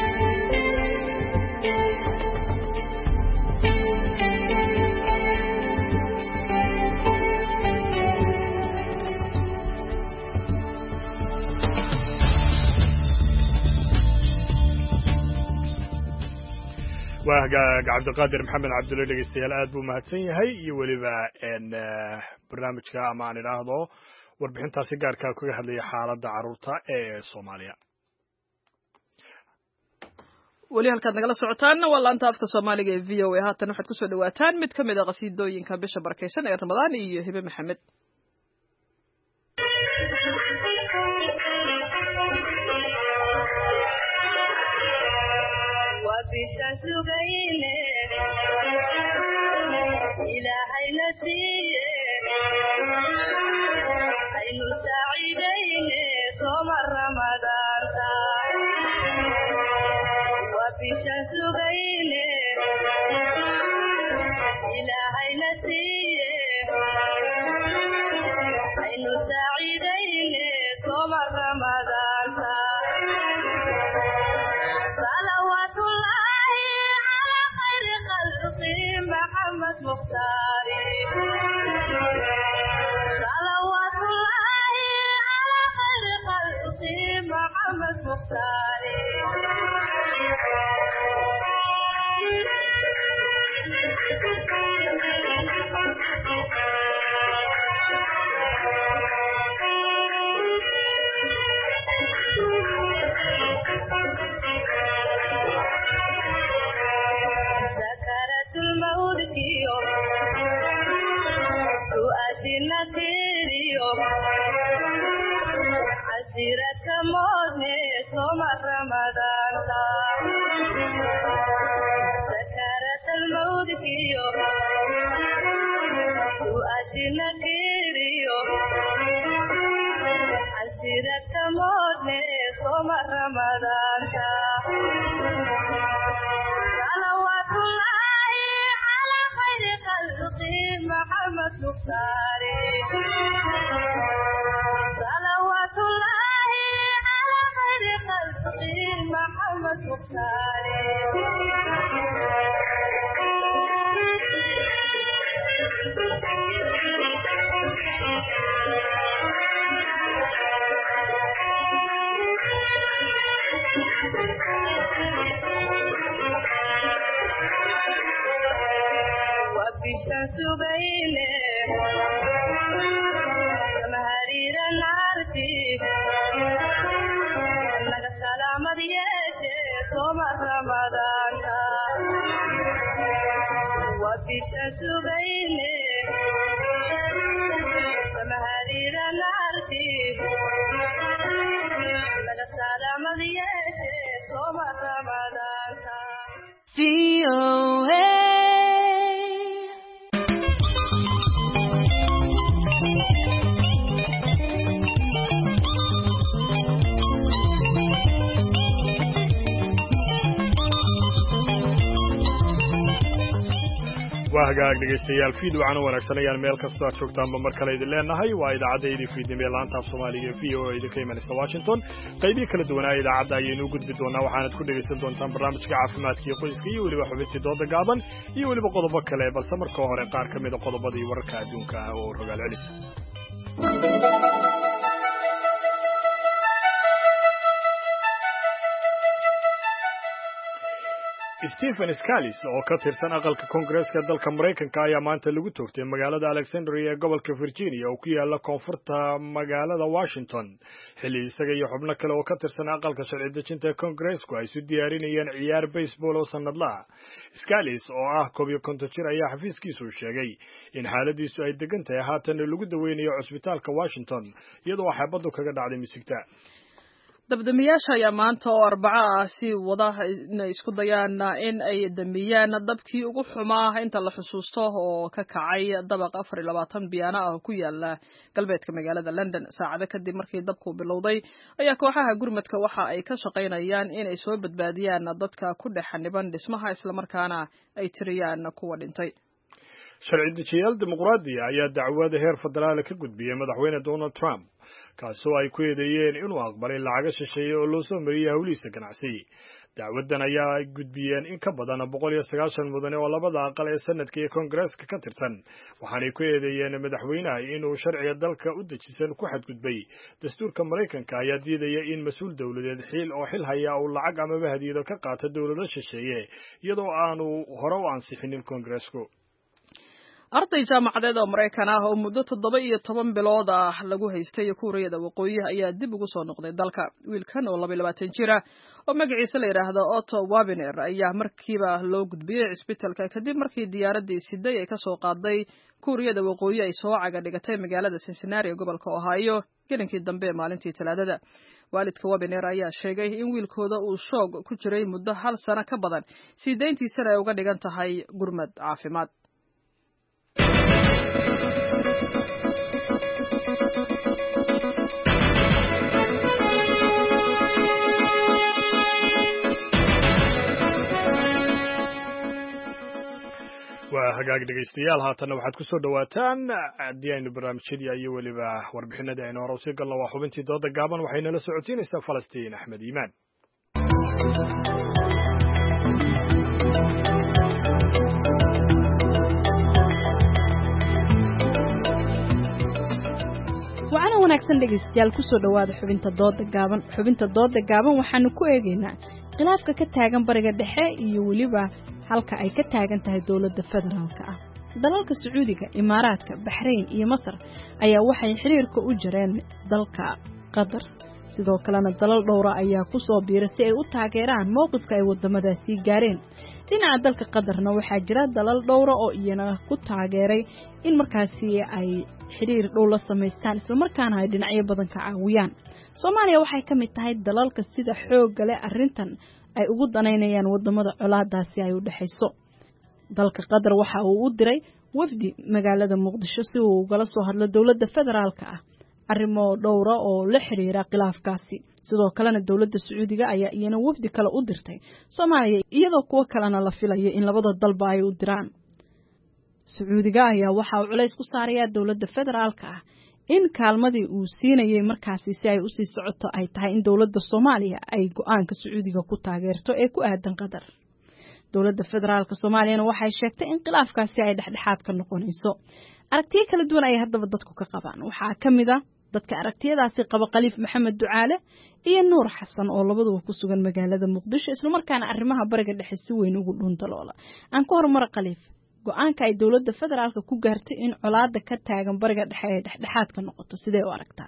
S2: وهاجا عبد القادر محمد عبد الله dhageystayaal aad buu mahadsan yahay iyo waliba een barnaamijka ama aan ilaahdo warbixintaasi gaarka ah kaga hadlaya xaaladda carruurta ee Soomaaliya
S1: wali halkaad nagala socotaan waa laanta afka Soomaaliga ee V O A haatan waxaad ku soo dhawaataan mid kamid ah qasiidooyinka bisha barkeysan ee Ramadaan iyo Hibe Maxamed
S17: بشسوغينه إلهي نسيه عين سعيدين صوم رمضان وبشسوغينه إلهي نسيه عين سعيدين صوم رمضان صلوات محمد مختاري صلوات الله على خير خلقه محمد مختاري نتيريو عسيرة موزني صوم رمضان سكرة الموت فيو وأتي نتيريو عسيرة موزني صوم رمضان صلوات الله على خير خلقه محمد مختاري صلوات الله على خير خلقه محمد مختاري وبالشمس بينه مهرير النارتي لك سلام ديشه صوم رمضان وفيشة سبيني سمهرير نارتي لقد سلام دياتي صوم رمضان في
S2: waa hagaag dhegaystayaal fiid waxaan u wanaagsanayaan meel kastoo aad joogtaanba mar kale idin leenahay waa idaacaddaydii fiidnimo ee laanta af soomaaliga v o a idinka imanaysa washington qaybihi kala duwanaa idaacadda ayaynu u gudbi doonaa waxaanad ku dhegaysan doontaan barnaamijka caafimaadka iyo qoyska iyo weliba xubintii dooda gaaban iyo weliba qodobo kale balse marka hore qaar ka mida qodobadii wararka adduunka ah oo rogaal celisa Stephen Scalise oo ka tirsan aqalka Koongareeska dalka Mareykanka ayaa maanta lagu toogtay magaalada Alexandria ee gobolka Virginia oo ku yaala koonfurta magaalada Washington xilli isaga iyo xubno kale oo ka tirsan aqalka sharci dejinta ee Koongareesku ay isu diyaarinayeen ciyaar baseball oo sanadlaha. Scalise oo ah koob iyo konton jir ayaa xafiiskiisu sheegay in xaaladiisu ay degan tahay haatan lagu daweynayo cusbitaalka Washington iyadoo xabadu kaga dhacday misigta.
S1: dabdamiyaasha ayaa maanta oo arbaca ah si wada inay isku dayaan in ay damiyaan dabkii ugu xumaa inta la xusuusto oo ka kacay dabaq afar iyo labaatan biyaana ah ku yaala galbeedka magaalada London saacado kadib markii dabku bilowday ayaa kooxaha gurmadka waxa ay ka shaqaynayaan in ay soo badbaadiyaan dadka ku dhex xaniban dhismaha isla markaana ay tiriyaan kuwa dhintay.
S2: sharci dejiyaal dimuqraadi ayaa dacwada heer federaal ka gudbiyay madaxweyne Donald Trump kaasoo ay ku eedeeyeen inuu aqbalay lacaga shisheeye oo loo soo mariyay hawlihiisa ganacsi. dacwadan ayaa ay gudbiyeen in ka badan boqol iyo sagaashan mudane oo labada aqal ee sanadka iyo Koongareeska ka tirsan waxaanay ku eedeeyeen madaxweynaha inuu sharciga dalka u dejisan ku xadgudbay. dastuurka Mareykanka ayaa diidaya in mas'uul dawladeed xil oo xil haya uu lacag ama hadiyado ka qaato dawlado shisheeye iyadoo aanu hore u ansixinin Koongareesku.
S1: arday jaamacadeed oo Mareykan ah oo muddo toddoba iyo toban bilood ah lagu haystay Kuuriyada Waqooyi ayaa dib ugu soo noqday dalka. wiilkan oo laba iyo labaatan jir ah oo magaciisa la yiraahdo Otto Wabiner ayaa markiiba loo gudbiyay isbitaalka kadib markii diyaaradii siday ay ka soo qaaday Kuuriyada Waqooyi ay soo caga dhigatay magaalada Cincinnati ee gobolka Ohio gelinkii dambe maalintii Talaadada. waalidka Wabiner ayaa sheegay in wiilkooda uu shoog ku jiray muddo hal sano ka badan sideentiisana ay uga dhigan tahay gurmad caafimaad.
S2: waa hagaag dhegaystayaal haatana waxaad ku soo dhawaataan haddii aynu barnaamijyadii iyo weliba warbixinadii aynu hore usii galno waa xubintii dooda gaaban waxay nala socodsiinaysaa Falastiin Axmed Iimaan.
S18: waxaana wanaagsan dhegaystayaal ku soo dhawaada xubinta dooda gaaban xubinta dooda gaaban waxaanu ku eegaynaa khilaafka ka taagan bariga dhexe iyo weliba halka ay ka taagan tahay dawladda federaalka ah. dalalka Sacuudiga, Imaaraadka, Bahrain iyo Masar ayaa waxay xiriirka u jireen dalka Qatar. sidoo kalena dalal dhowr ah ayaa ku soo biiray si ay u taageeraan mowqifka ay wadamadaasi gaareen. dhinaca dalka Qatarna waxaa jira dalal dhowr ah oo iyana ku taageeray in markaasi ay xiriir dhow la sameystaan isla markaana ay dhinacyo badan ka caawiyaan. Soomaaliya waxay ka mid tahay dalalka sida xoog leh arrintan ay ugu danaynayaan wadamada colaadaasi ay u dhaxayso. dalka Qatar waxa uu u diray wafdi magaalada Muqdisho si uu uga soo hadlo dawladda federaalka ah arrimo dhowr ah oo la xiriira khilaafkaasi. sidoo kalena dawladda Sacuudiga ayaa iyana wafdi kale u dirtay Soomaaliya iyadoo kuwa kalena la filayo in labada dalba ay u diraan. Sacuudiga ayaa waxa uu culays ku saaraya dawladda federaalka ah in kaalmadii uu siinayay markaasi si ay u sii socoto ay tahay in dawladda Soomaaliya ay go'aanka Sacuudiga ku taageerto ee ku aadan Qatar. dawladda federaalka Soomaaliyana waxay sheegtay in khilaafkaasi ay dhexdhexaad ka noqonayso. aragtiyo kala duwan ay haddaba dadku ka qabaan. waxaa ka mid ah dadka aragtiyadaasi qaba Khaliif Maxamed Ducaale iyo Nuur Xasan oo labaduba ku sugan magaalada Muqdisho isla markaana arrimaha bariga dhexe si weyn ugu dhuuntalola. aan ku hormar Khaliif go'aanka ay dawladda federaalka ku gaartay in colaada ka taagan bariga dhexe ay dhexdhexaad ka noqoto sidee u aragtaa?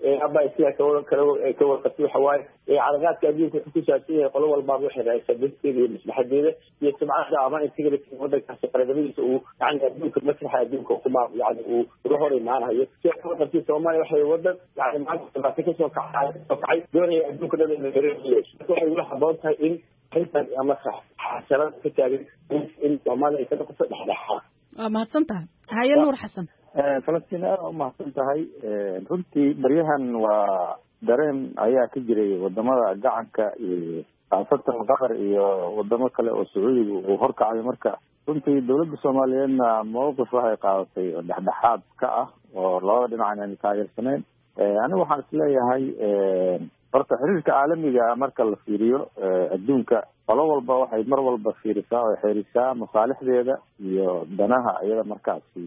S19: aba sida kale kale ka warqabtay waxa waaye calaaqaadka adduunka ku saabsan yahay qolo walba waxay raaysaa dadkeeda iyo maslaxadeeda iyo sumcada ama integrity wadankaas qaranimadiisa uu yani adduunka maslaxa adduunka kuma yani uu uga hor imaanayo sida ka warqabtay Soomaaliya waxay wadan yani maanta ka soo kacay soo kacay doonaya adduunka dad inay gareeyaan waxay ula haboon tahay in intan ama xasarad ka taagan in Soomaaliya ay ka noqoto dhaxdhaxa
S18: waa mahadsantahay haye nuur xasan
S20: falastiin aad u mahadsan tahay runtii baryahan waa dareen ayaa ka jiray wadamada gacanka iyo khaasatan qatar iyo wadamo kale oo sacuudiga uu horkacayo marka runtii dowladda soomaaliyeedna mowqif waxay qaadatay oo dhexdhexaad ka ah oo labada dhinac aan taageersaneyn anigu waxaan isleeyahay horta xiriirka caalamiga marka la fiiriyo adduunka qolo walba waxay mar walba fiirisaa oo xiriirsaa masaalixdeeda iyo danaha iyada markaasi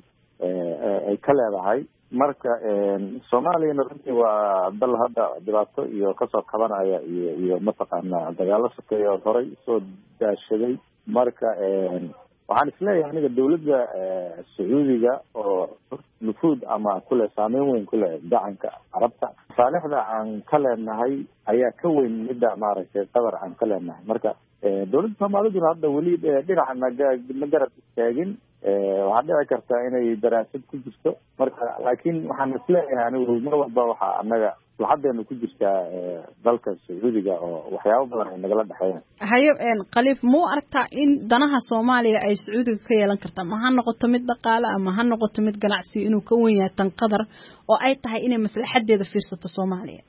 S20: ay ka leedahay marka soomaaliyana runtii waa dal hadda dhibaato iyo kasoo kabanaya iyo iyo mataqaana dagaalo sokeeya oo horay soo daashaday marka waxaan isleeyahay aniga dawladda sacuudiga oo nufuud ama kule saameyn weyn kule gacanka carabta masaalixda aan ka leenahay ayaa ka weyn midda maaragtay qatar aan ka leenahay marka dawladda soomaaliduna hadda weli dhinaca ma garab istaagin waxaa dhici kartaa inay daraasad ku jirto marka laakiin waxaan isleeyahay anigu mar walba waxaa anaga laxadeena ku jirtaa dalka sacuudiga oo waxyaabo badan ay nagala dhexeeyaan
S18: haye khaliif muu aragtaa in danaha soomaaliya ay sacuudiga ka yeelan kartaa ma ha noqoto mid dhaqaale ama ha noqoto mid ganacsi inuu ka wen yahay tan qatar oo ay tahay inay maslaxadeeda fiirsato soomaaliya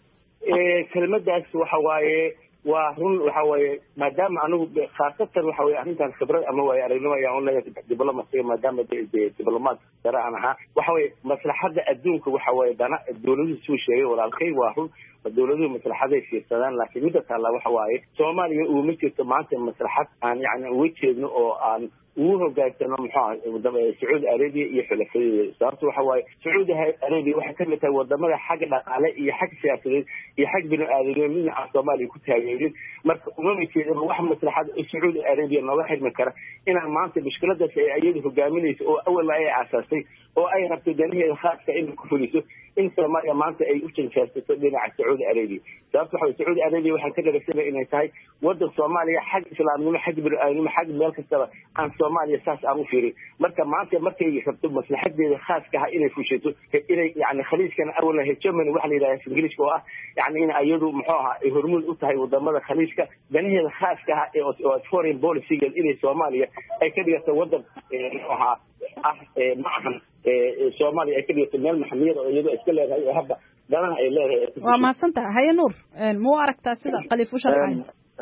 S19: kelmadaas waxa waaye waa run waxa waaye maadaama anigu khaasatan waxa waaye arrintan khibrad ama waaye aragnimo ayaan u leeyahay diblomaasiga maadaama diblomaad sare aan ahaa waxa waaye maslaxadda adduunka waxa waaye dana dawladuhu suu sheegay walaalkay waa run dawladuhu maslaxaday fiirsadaan laakiin midda taalla waxa waaye soomaaliya uma jirto maanta maslaxad aan yani uga jeedno oo aan ugu hogaansano muxuu ahay sacuudi arabia iyo xulafadeeda sababta waxa waaye sacuudi arabia waxay ka mid tahay wadamada xagga dhaqaale iyo xag siyaasadeed iyo xag bini-aadamnimo midna aan soomaaliya ku taageerin marka umama jeedaba wax maslaxada sacuudi arabia nooga xidhmi kara inaan maanta mushkiladaas ay iyadu hogaaminayso oo awalna ay aasaasay oo ay rabto danaheeda khaaska inay ku fuliso in soomaaliya maanta ay u janjeersato dhinaca sacuudi arabia sababta waxa waye sacuudi arabia waxaan ka dhageysanaya inay tahay wadan soomaaliya xag islaamnimo xag bini-aadamnimo xag meel kastaba aan soomaaliya saas aan u fiirin marka maanta markay rabto maslaxadeeda khaaska ah inay fushato inay yani khaliijkana awalna hegemony waxa la yidhahda ingiliishka oo ah yani in iyadu muxuu ahaa ay hormuud u tahay wadamada khaliijka danaheeda khaaska ah ee foreign policygeed inay soomaaliya ay ka dhigato wadan muxuu ahaa ah ma ahan soomaaliya ay ka dhigato meel maxamiyada oo iyadoo iska leedahay oo hadda danaha ay leedahay
S18: waa mahadsantaha haye nuur muu aragtaa sida khaliif u sharxay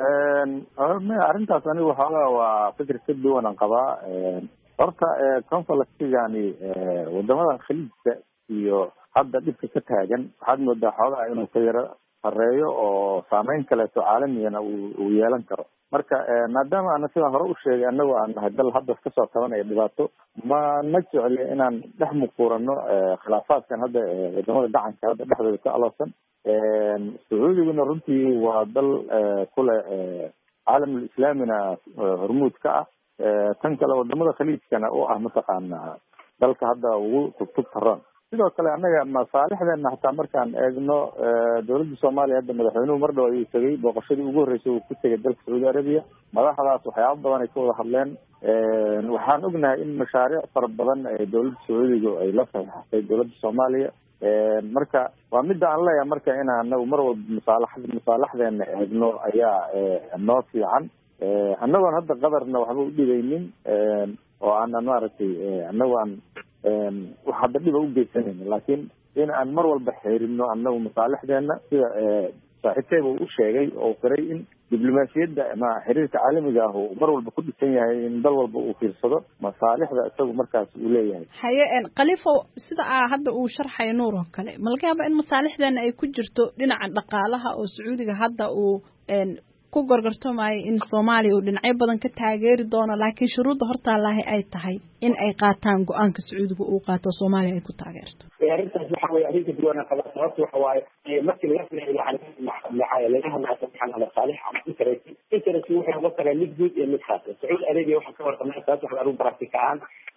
S20: arrintaas anigu waxoogaa waa fikir ka duwan aan qabaa horta conflictigani wadamadan khaliijka iyo hadda dhibka ka taagan waxaad moodaa xoogaa inuu ka yaro sareeyo oo saameyn kaleeto caalamigana uu yeelan karo marka maadaama ana sidaan hore u sheegay anagoo aan nahay dal hadda kasoo tabanaya dhibaato ma ma jecli inaan dhex muquurano khilaafaadkan hadda wadamada gacanka hadda dhexdooda ka aloosan sacuudiguna runtii waa dal kule caalamul islaamina hormuud ka ah tan kale wadamada khaliijkana oo ah mataqaana dalka hadda ugu tugtug taran sidoo kale annaga masaalixdeena hataa markaan eegno dawladda soomaaliya hadda madaxweynuhu mar dhow ayuu tegay booqashadii ugu horreysay uu ku tegay dalka sacuudi arabia madaxdaas waxyaaba badan ay ka wada hadleen waxaan ognahay in mashaariic fara badan ee dawladda sacuudiga ay la saxeexatay dawladda soomaaliya marka waa midda aan leeyahay marka in anagu mar walba masaalaxd masaalaxdeena eegno ayaa noo fiican annagoon hadda qadarna waxba u dhigaynin oo aanan maaragtay annagu aan wax hadda dhiba u geysanayna laakiin in aan mar walba xeerino annagu masaalixdeena sida saaxiibkeyba u sheegay oo qiray in diblomaasiyadda ama xiriirka caalamiga ah uu mar walba ku dhisan yahay in dal walba uu fiirsado masaalixda isagu markaas uu leeyahay
S18: haye khaliifo sida aa hadda uu sharxayo nuur oo kale ma laga yaaba in masaalixdeena ay ku jirto dhinaca dhaqaalaha oo sacuudiga hadda uu ku gorgortamaayo in soomaaliya uu dhinacyo badan ka taageeri doono laakiin shuruudda hortaalaahi ay tahay in ay qaataan go-aanka sacuudiga uu qaato soomaaliya ay ku taageerto
S19: arrintaas waxa weye arrinka duwana qaba sababta waxa waaye markii laga filayo yani laga hadlaayo subxaana masaalix ama interest interest wuxuu noqon karaa mid guud iyo mid khaasa sacuudi arabia waxaa ka warqabnaa taas waxa lagu baractika ahaan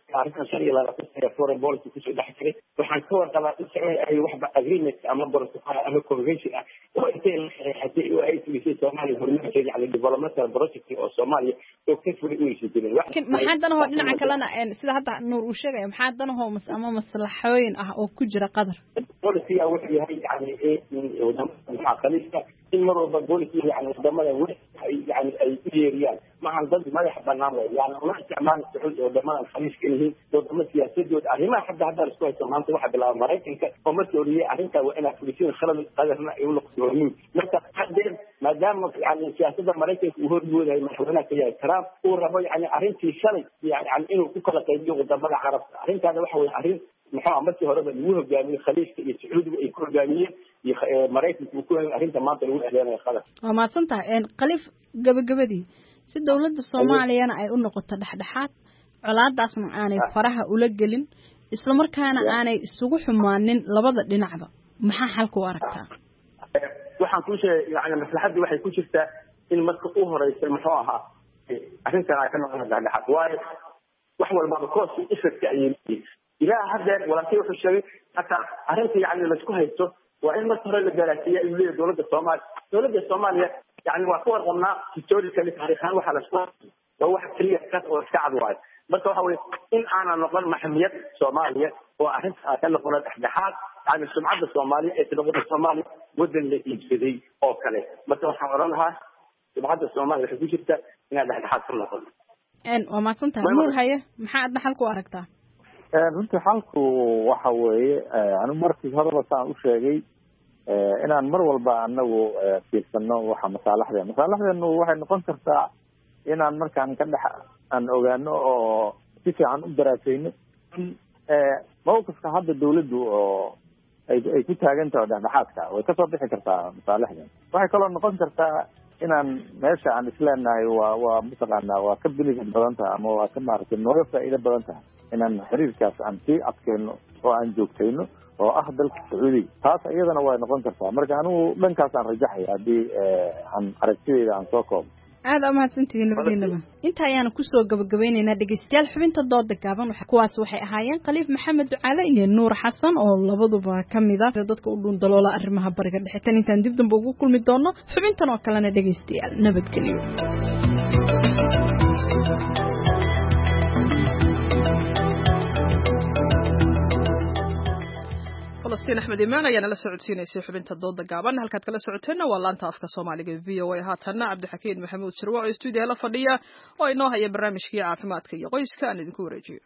S19: arrintan shan iyo labaatan sane foreign policy kusoo dhex jiray waxaan ka warqabaa in socod ay waxba agreement ama protocol ama convention ah oo intay la saxeexatay oo ay fulisay soomaaliya horumarkeeda yani developmental project oo soomaaliya oo ka fuli u yeeshay jireen
S18: maxaa danahoo dhinaca kalena sida hadda nuur uu sheegaya maxaa danahoo ama maslaxooyin ah oo ku jira qadar
S19: policy wuxuu yahay yani wadamada khaliifka in mar walba policy yani wadamada yani ay u yeeriyaan maxaan dad madax banaan way yani uma isticmaal sacuudi wadamada khaliifka yihiin wadamo siyaasadooda arrimaha hadda hadda la isku haysto maanta waxaa bilaaba maraykanka oo markii horiyey arrintaa waa inaa fulisiin khalad qadarna ay u noqoto hormuud marka haddeen maadaama yani siyaasadda maraykanka uu hormoodayo madaxweynaha ka yahay trump uu rabo yani arrintii shalay yani inuu ku kala qaybiyo wadamada carabta arrintaana waxa weye arrin muxuu markii horeba lagu hogaamiyey khaliifka iyo sacuudiga ay ku hogaamiyeen iyo maraykanka uu ku hogaamiyey arrinta maanta lagu eedeynayo qadar
S18: waa mahadsan tahay khaliif gabagabadii si dawladda soomaaliyana ay u noqoto dhexdhexaad colaadaasna aanay faraha ula gelin isla markaana aanay isugu xumaanin labada dhinacba maxaa xalka u aragtaa
S19: waxaan kuu sheegay yani maslaxadii waxay ku jirtaa in marka u horeysa muxuu ahaa arrintan ay ka noqon dhexdhexaad waayo wax walbaba koosi ifadka ayay leeyihin ilaa haddeen walaalkay wuxuu sheegay hataa arrinta yani laisku haysto waa in marka hore la gaarasiiya ayuu leeyahay dowladda soomaaliya dowladda soomaaliya yani waa ku warqabnaa historically taariikhaan waxaa laisku waa wax keliya kas oo iska cad waayo marka waxa weye in aanan noqon maxamiyad soomaaliya oo arrinta ka noqona dhexdhexaad yani sumcadda soomaaliya ee tilaqada soomaaliya waddan la iibsaday oo kale marka waxaan oran lahaa sumcadda soomaaliya waxay ku jirta inaad dhexdhexaad ka noqon
S18: waa mahadsan tahay nuur haye maxaa adna xalka u aragtaa
S20: runtii xalku waxa weeye anu markii horeba saan u sheegay inaan mar walba anagu fiirsano waxa masaalaxdeen masaalaxdeenu waxay noqon kartaa inaan markaan ka dhex aan ogaano oo si fiican u daraasayno in mawqifka hadda dawladdu oo ay ay ku taagan tahay dhexdhexaadka way kasoo bixi kartaa masaalixdeen waxay kaloo noqon kartaa inaan meesha aan isleenahay waa waa mataqaanaa waa ka benefit badan tahay ama waa ka maaragtay nooga faa'iido badan tahay inaan xiriirkaas aan sii adkeyno oo aan joogtayno oo ah dalka sacuudiga taas iyadana way noqon kartaa marka anigu dhankaas aan rajaxaya haddii aan aragtideyda aan soo koobo
S18: aad aa mahadsantihiin labadiinaba inta ayaanu kusoo gabagabeyneynaa dhegeystayaal xubinta dooda gaaban kuwaas waxay ahaayeen khaliif maxamed ducaale iyo nuur xasan oo labaduba kamid ah dadka u dhuun daloola arrimaha bariga dhexe tan intaan dib dambe ugu kulmi doono xubintan oo kalena dhegeystayaal nabadgelyo
S1: falastiin axmed imaan ayaa nala socodsiinaysay xubinta dooda gaaban halkaad kala socoteenna waa laanta afka soomaaliga v o a haatanna cabdixakiin maxamuud sirwa oo stuudiyaha la fadhiya oo inoo haya barnaamijkii caafimaadka iyo qoyska aan idinku wareejiyo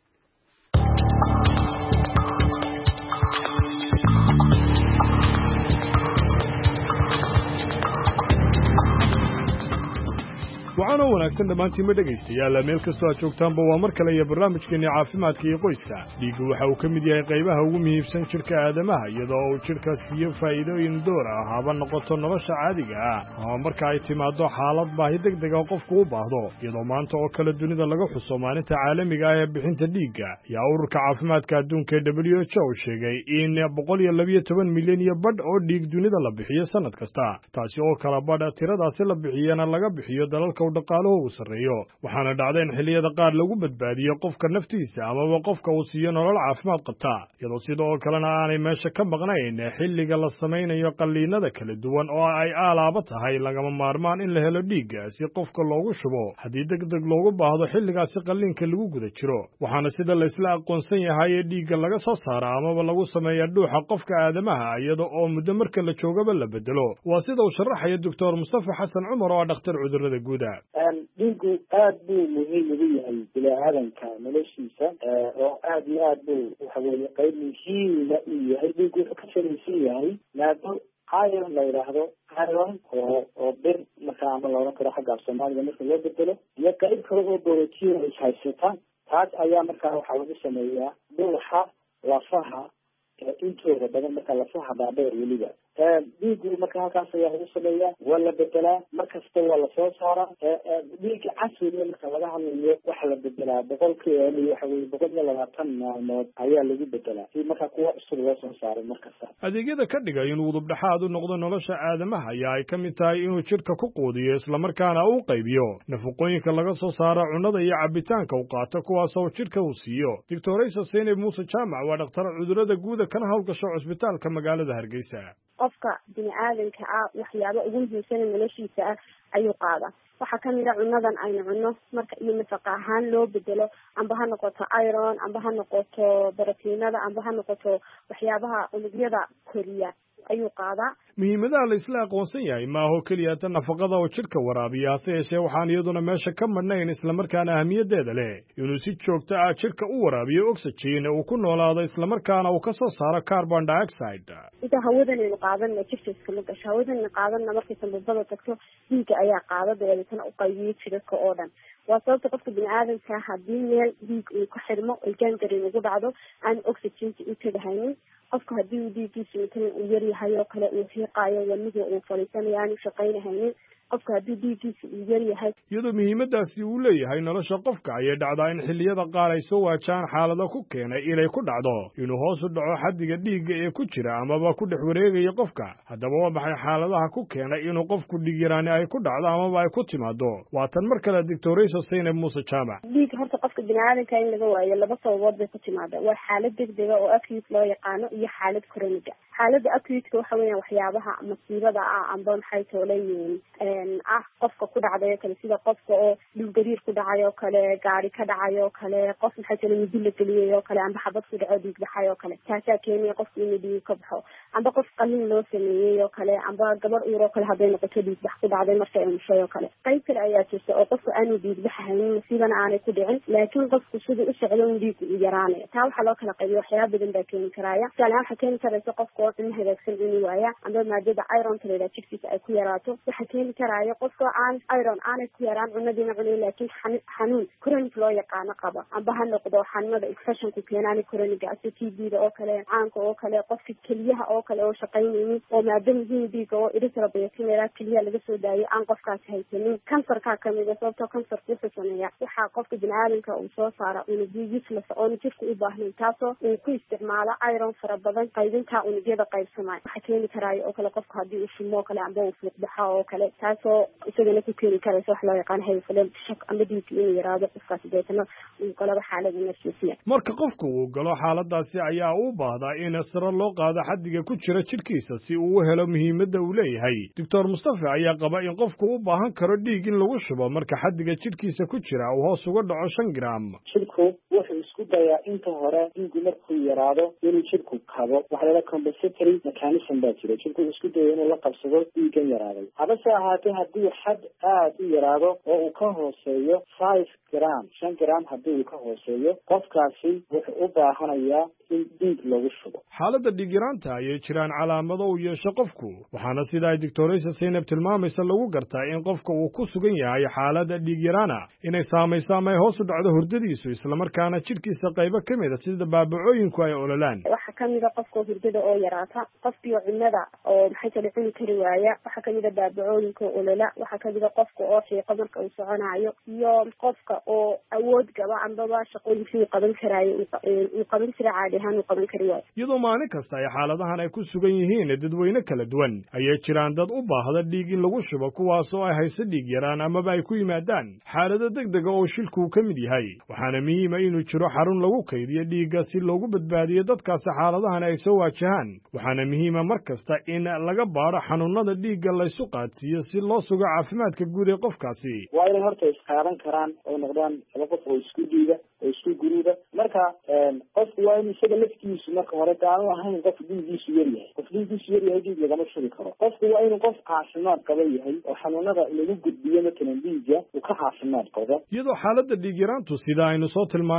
S2: waxaana wanaagsan dhammaantiinma dhegaystayaal meel kastoo aad joogtaanba waa mar kale iyo barnaamijkeenni caafimaadka iyo qoyska dhiiggu waxa uu ka mid yahay qaybaha ugu muhiimsan jidhka aadamaha iyadoo uu jidhka siiyo faa'iidooyin door ah haba noqoto nolosha caadiga ah ama marka ay timaaddo xaalad baahi deg dega oo qofku u baahdo iyadoo maanta oo kale dunida laga xuso maalinta caalamiga ah ee bixinta dhiigga ayaa ururka caafimaadka adduunka ee w h o sheegay in boqol iyo labiyo toban milyan iyo badh oo dhiig dunida la bixiyo sannad kasta taasi oo kala badha tiradaasi la bixiyana laga bixiyo dalalka dhaqaaluhu uu sarreeyo waxaana dhacda in xilliyada qaar lagu badbaadiyo qofka naftiisa amaba qofka uu siiyo nolol caafimaad qabta iyadoo sidoo kalena aanay meesha ka maqnayn xilliga la samaynayo qalliinada kala duwan oo ay aalaaba tahay lagama maarmaan in la helo dhiigga si qofka loogu shubo haddii deg deg loogu baahdo xilligaasi qalliinka lagu guda jiro waxaana sida laysla aqoonsan yahay ee dhiigga laga soo saara amaba lagu sameeya dhuuxa qofka aadamaha iyada oo muddo marka la joogaba la bedelo waa sida uu sharaxaya doctor mustafa xasan cumar oo ah dhakhtar cudurrada guuda
S21: dhiigu aad buu muhiim ugu yahay bini-aadanka noloshiisa oo aad iyo aad buu waxa weeye qayb muhiima uu yahay dhiigu wuxuu ka samaysan yahay maado iron la yidhaahdo iron oo oo bir markaa ama loolan karo xagga af soomaaliga marka loo bedelo iyo qayb kale oo borotiin is haysata taas ayaa markaa waxaa lagu sameeyaa dhuuxa lafaha intooda badan marka lafaha dhaadheer weliba dhiigu marka halkaas ayaa lagu sameeyaa waa la bedelaa markasta waa lasoo saaraa dhiiga casriga marka laga hadlayo waxa la bedelaa boqolkiiba waxa weye boqol iyo labaatan maalmood ayaa lagu bedelaa si marka kuwa cusub loo soo saaray markasta
S2: adeegyada ka dhigay inuu udub dhexaad u noqdo nolosha aadamaha ayaa ay ka mid tahay inuu jidhka ku quudiyo islamarkaana uu qaybiyo nafaqooyinka laga soo saaro cunnada iyo cabitaanka uu qaato kuwaasoo jidhka uu siiyo doctoraysa Zeynab Muuse Jaamac waa dhakhtar cudurrada guud kana hawlgasho cusbitaalka magaalada Hargeysa
S3: qofka bini'aadanka ah waxyaabo ugu muhiimsan noloshiisa ah ayuu qaadaa waxaa ka mid ah cunadan aynu cunno marka iyo nafaqa ahaan loo bedelo amba ha noqoto iron amba ha noqoto borotiinada amba ha noqoto waxyaabaha unugyada koriya ayuu qaadaa
S2: muhiimadaha la isla aqoonsan yahay ma aho keliya tan nafaqada oo jidhka waraabiya hase yeeshee waxaan iyaduna meesha ka madhnayn islamarkaana ahamiyadeeda leh inuu si joogto ah jidhka u waraabiyo oxygen uu ku noolaado islamarkaana uu ka soo saaro carbon dioxide
S3: inta hawadanaynu qaadanna jirka iskama gasho hawadanaynu qaadanna markay sanbabada tagto dhiigga ayaa qaada dabeetana u qaybiyo jidhka oo dhan waa sababta qofka bini'aadanka haddii meel dhiig uu ka xirmo oo gangrene ugu dhacdo aan oxygenka u tagahaynin qofka haddii uu dhiiggiisa matalan uu yar yahay oo kale uu hiiqaayo wadnihii uu fadhiisanayo aanu shaqaynahaynin qofka haddii dhiiggiisa uu yar yahay
S2: iyadoo muhiimadaasi uu leeyahay nolosha qofka ayay dhacdaa in xilliyada qaar ay soo waajaan xaalado ku keenay inay ku dhacdo inuu hoos u dhaco xaddiga dhiigga ee ku jira amaba ku dhex wareegaya qofka haddaba waa maxay xaaladaha ku keenay inuu qofku dhiig yaraani ay ku dhacdo amaba ay ku timaado waa tan mar kale doctoraysa Zeynab Muuse Jaamac
S3: dhiig horta qofka bini'aadanka in laga waayo laba sababood bay ku timaada waa xaalad degdega oo acute loo yaqaano iyo xaalad chronic xaaladda acute waxa weeyaan waxyaabaha masiibada ah amba maxay tooleeyeen ah qofka ku dhacday kale sida qofka oo dhul gariir ku dhacay oo kale gaari ka dhacay oo kale qof maxay tole midi la geliyay oo kale amba xabad ku dhaco dhiig baxay oo kale taasaa keenaya qofka inuu dhiig ka baxo amba qof qalin loo sameeyey oo kale amba gabar uur oo kale hadday noqoto dhiig bax ku dhacday markay umushay oo kale qayb kale ayaa jirta oo qofka aanu dhiig baxaynin masiibana aanay ku dhicin laakiin qofku siduu u socdo in dhiig uu yaraanayo taa waxaa loo kala qaybiyo waxyaaba badan baa keeni karaya tusaale waxaa keeni karaysa qofka oo cunno hagaagsan inuu waaya amba maadada ironta la yidhaha jirkiisa ay ku yaraato waxaa keeni karaayo qofka aan iron aanay ku yaraan cunadiina cunay laakiin xanuun chronic loo yaqaano qaba amba ha noqdo xanuunada infectionku keenaani chronic sida T B da oo kale caanka oo kale qofka keliyaha oo kale oo shaqaynaynin oo maada muhiim dhiiga oo erythropoietina keliya laga soo daayo aan qofkaasi haysanin kansarka kamid ah sababtoo kansarku wuxuu sameeyaa waxaa qofka bini'aadanka uu soo saara unugyo useless oo jirka u baahnayn taasoo uu ku isticmaalo iron fara badan qaybinta unugyada qaybsamaya waxaa keeni karaayo oo kale qofka haddii uu shimo oo kale amba uu fuuqbaxo oo kale taasoo isagana ku keeni karaysa wax loo yaqaan hayfalen shak amba dhiigga inuu yaraado qofkaasi deetana uu galaba xaalada nafsiisiya
S2: marka qofku uu galo xaaladaasi ayaa u baahdaa in sare loo qaado xaddiga ku jira jidhkiisa si uu u helo muhiimadda uu leeyahay doctor Mustafa ayaa qaba in qofku u baahan karo dhiig in lagu shubo marka xaddiga jidhkiisa ku jira uu hoos uga dhaco shan gram
S21: jidhku wuxuu isku dayaa inta hore dhiiggu markuu yaraado inuu jidhku kabo waxa la yidhaha compensatory mechanism baa jira jidhku isku daya inuu la qabsado dhiiggan yaraaday habase ahaatee haddii xad aad u yaraado oo uu ka hooseeyo five gram shan gram haddii uu ka hooseeyo qofkaasi wuxuu u baahanayaa in dhiig lagu shubo
S2: xaaladda dhiig yaraanta ayay jiraan calaamado uu yeesho qofku waxaana sida ay doctoraysa Zeynab tilmaamaysa lagu gartaa in qofka uu ku sugan yahay xaaladda dhiig yaraana inay saamayso ama ay hoos u dhacdo hurdadiisu islamarkaana jidhkiisa qaybo ka mid a sida baabacooyinku ay ololaan
S3: waxaa ka mid a qofka hurdada oo yaraata qofkii cunnada oo maxay tale cuni kari waaya waxaa ka mid a baabacooyinka oo olola waxaa ka mid a qofka oo xiiqo marka uu soconayo iyo qofka oo awood gaba ambaba shaqooyinkii uu qaban karaayo uu qaban jira caadi ahaan uu qaban kari waayo
S2: iyadoo maalin kasta ay xaaladahan ay ku sugan yihiin dadweyne kala duwan ayay jiraan dad u baahda dhiig in lagu shubo kuwaas oo ay hayso dhiig yaraan amaba ay ku yimaadaan xaalado degdega oo shilku ka mid yahay waxaana muhiim ah inuu jiro xarun lagu kaydiyo dhiigga si loogu badbaadiyo dadkaasi xaaladahan ay soo waajahaan waxaana muhiim ah mar kasta in laga baaro xanuunada dhiigga laysu qaadsiiyo si loo sugo caafimaadka guud ee qofkaasi
S21: waa inay horta isqaadan karaan oo noqdaan laba qof oo isku dhiiga oo isku guruuba marka qofku waa in isaga laftiisu marka hore aanu ahayn qof dhiiggiisu yar yahay qof dhiiggiisu yar yahay dhiig lagama shubi karo qofku waa inuu qof caafimaad qaba yahay oo xanuunada lagu gudbiyo matalan dhiigga uu ka caafimaad qabo
S2: iyadoo xaaladda dhiig yaraantu sida aynu soo tilmaanay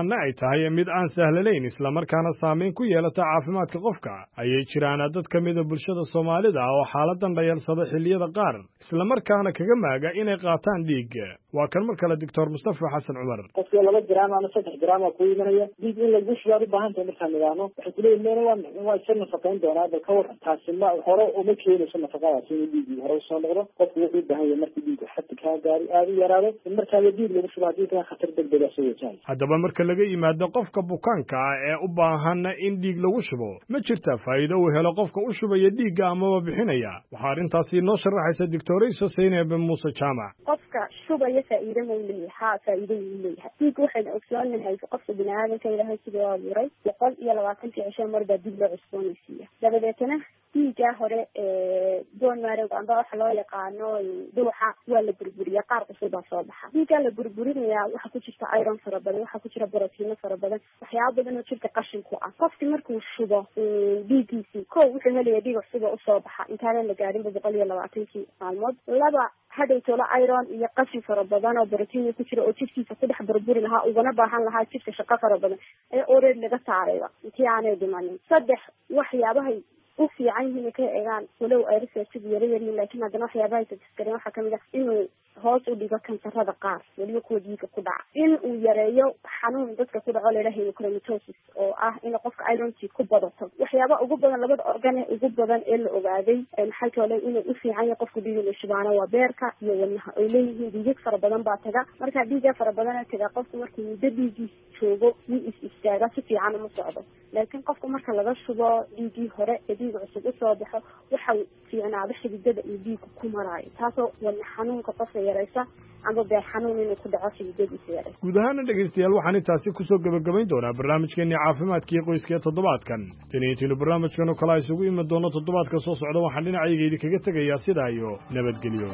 S2: xubaanna ay tahay mid aan sahlanayn islamarkaana saamayn ku yeelata caafimaadka qofka ayay jiraan dad ka mida bulshada soomaalida ah oo xaaladan dhayarsada xilliyada qaar islamarkaana kaga maaga inay qaataan dhiig waa kan mar kale doctor mustafa xasan cumar
S21: qofkii laba jiraam ama saddex jiraam ku imanaya dhiig in lagu shubo u baahan tahay markaan nidaano waxay kuleeyihiin meel waa waa isna nafaqeyn doonaa bal ka waran taasi ma hore uma keenayso nafaqadaas in dhiigii hore usoo noqdo qofku wuxuu u baahan yahay markii dhiig xadka kaa gaari aada u yaraado in markaa dhiig lagu shubo haddii kaa khatar degdeg ah soo wajahay
S2: haddaba marka laga yimaado qofka bukaanka ah ee u baahan in dhiig lagu shubo ma jirta faa'iido uu helo qofka u shubaya dhiigga amaba bixinaya waxaa arrintaasi noo sharaxaysa doctoraysa Zainab Muuse Jaamac
S3: qofka shubaya faa'iido ma leeyahay ha faa'iido leeyahay dhiig waxay ogsoonahay qofka bini'aadamka ilaahay sidoo abuuray boqol iyo labaatan cisho marba dib loo cusboonaysiiyo dabadeetana dhiigga hore ee bone marrow amba waxa loo yaqaano dhuuxa waa la burburiyaa qaar cusub baa soo baxa dhiigga la burburinayaa waxa ku jirta iron fara badan waxa ku jira borotiino fara badan waxyaabo badan oo jirka qashin ku ah qofkii markuu shubo dhiiggiisii kow wuxuu helayaa dhiig cusub oo soo baxa intaan la gaarin boqol iyo labaatankii maalmood laba hadday tolo iron iyo qashin fara badan oo borotiin ku jira oo jirkiisa ku dhex burburi lahaa ugana baahan lahaa jirka shaqo fara badan ee already laga saarayba intii aanay dhimanin saddex waxyaabahay u fiican yihiin ka eegaan walow ay research yar yar laakiin haddana waxyaabaha tadkiiskaren waxaa kamid ah inuu hoos u dhigo kansarada qaar weliba kuwa dhiigga ku dhaca in uu yareeyo xanuun dadka ku dhaco leedahay hemochromatosis oo ah in qofka irontii ku badato waxyaaba ugu badan labada organ ee ugu badan ee la ogaaday maxay kale inuu u fiican yahay qofku dhiigga shubaana waa beerka iyo wadnaha ay leeyihiin dhiig fara badan baa taga marka dhiigga fara badan taga qofku markuu muddo dhiiggiisa joogo wuu is istaaga si fiican uma socdo laakiin qofku marka laga shubo dhiiggii hore ee dhiig cusub u soo baxo waxa fiicnaada xididada iyo dhiigga ku maraayo taasoo wadna xanuunka qofka yaraysa ama beer xanuun inuu ku dhaco xididadiisa yaraysa
S2: guud ahaan dhegeystayaal waxaan intaasi kusoo gabagabayn doonaa barnaamijkeennii caafimaadka iyo qoyska ee toddobaadkan taniintiinu barnaamijkan oo kale isugu iman doono toddobaadka soo socda waxaan dhinacayga idinkaga tegayaa sidaa iyo nabadgelyo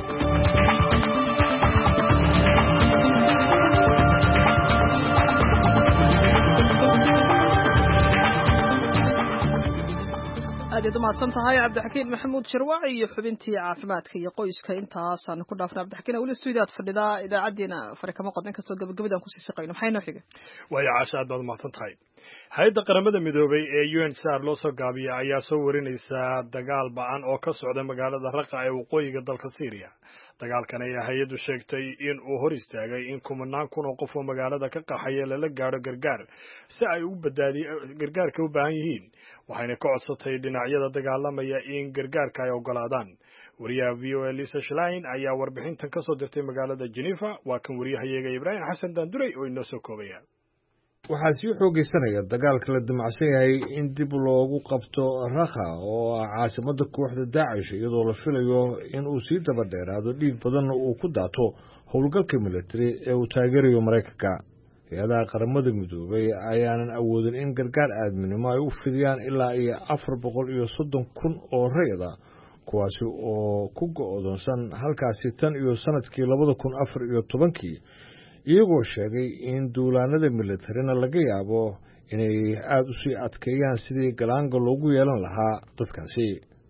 S1: aad aad umahadsan tahay cabdixakiin maxamuud sharwac iyo xubintii caafimaadka iyo qoyska intaasaan ku dhaafnay cabdixakiin weli stuudiyaad fadhidaa idaacaddiina fari kama qodin kastoo gabagabadaan kusii shaqayno maxay noo xiga
S2: waayo caasha aad baad umahadsan tahay hay-adda qaramada midoobay ee u n s r loo soo gaabiya ayaa soo warinaysa dagaal ba-an oo ka socda magaalada raqa ee waqooyiga dalka syriya dagaalkan ayaa hay-addu sheegtay in uu hor istaagay in kumanaan kun oo qof oo magaalada ka qaxaya lala gaadho gargaar si ay u badbaadi gargaarka u baahan yihiin waxayna ka codsatay dhinacyada dagaalamaya in gargaarka ay ogolaadaan wariyaha v o a lisa shlein ayaa warbixintan ka soo dirtay magaalada Geneva waa kan wariyahayaga Ibrahim Xasan Daanduray oo inoo soo koobaya
S6: waxaa sii xoogaysanaya dagaalka la damacsan yahay in dib loogu qabto Raqqa oo ah caasimadda kooxda Daacish iyadoo la filayo in uu sii daba dheeraado dhiig badan uu ku daato howlgalka military ee uu taageerayo Mareykanka hay-adaha qaramada midoobay ayaanan awoodin in gargaar aadminimo ay u fidiyaan ilaa iyo afar boqol iyo soddon kun oo rayda kuwaasi oo ku go'doonsan halkaasi tan iyo sanadkii labada kun afar iyo tobankii iyagoo sheegay in duulaanada militarina laga yaabo inay aada u sii adkeeyaan sidii galaanga loogu yeelan lahaa dadkaasi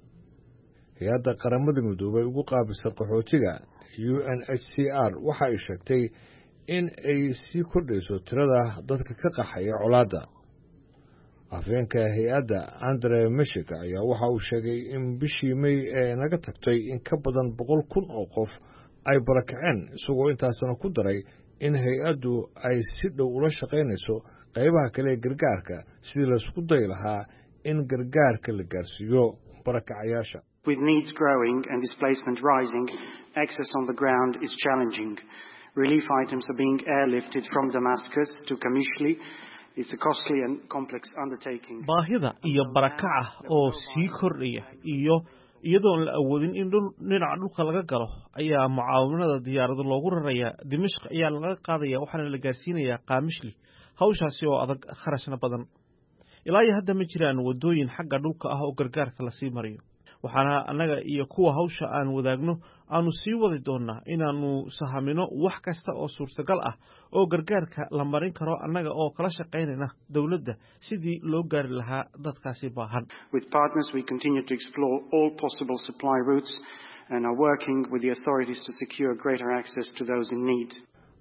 S6: hay-adda qaramada midoobay ugu qaabilsan qaxootiga u n h c r waxa ay sheegtay in ay sii kordhayso tirada dadka ka qaxaya colaadda afhayeenka hay-adda andre meshik ayaa waxa uu sheegay in bishii may ee naga tagtay in ka badan boqol kun oo qof ay barakaceen isagoo intaasna ku daray in hay-addu ay si dhow ula shaqaynayso qaybaha kale ee gargaarka sidii laisku dayi lahaa in gargaarka la gaarsiiyo barakacayaasha
S22: With needs growing and displacement rising, access on the ground is challenging. Relief items are being airlifted from Damascus to Kamishli. It's a costly and complex undertaking.
S23: baahida iyo barakaca oo sii kordhaya iyo iyadoon la awoodin in dhul dhinaca dhulka laga galo ayaa mucaawanada diyaarado loogu rarayaa Dimashq ayaa laga qaadaya waxaana la gaarsiinayaa Kamishli hawshaasi oo adag kharashna badan ilaa iyo hadda ma jiraan wadooyin xagga dhulka ah oo gargaarka la sii mariyo waxaana annaga iyo kuwa hawsha aan wadaagno aanu sii wadi doonaa inaanu sahamino wax kasta oo suurtagal ah oo gargaarka la marin karo annaga oo kala shaqaynayna dawladda sidii loo gaari lahaa dadkaasi baahan
S22: With partners we continue to explore all possible supply routes and are working with the authorities to secure greater access to those in need.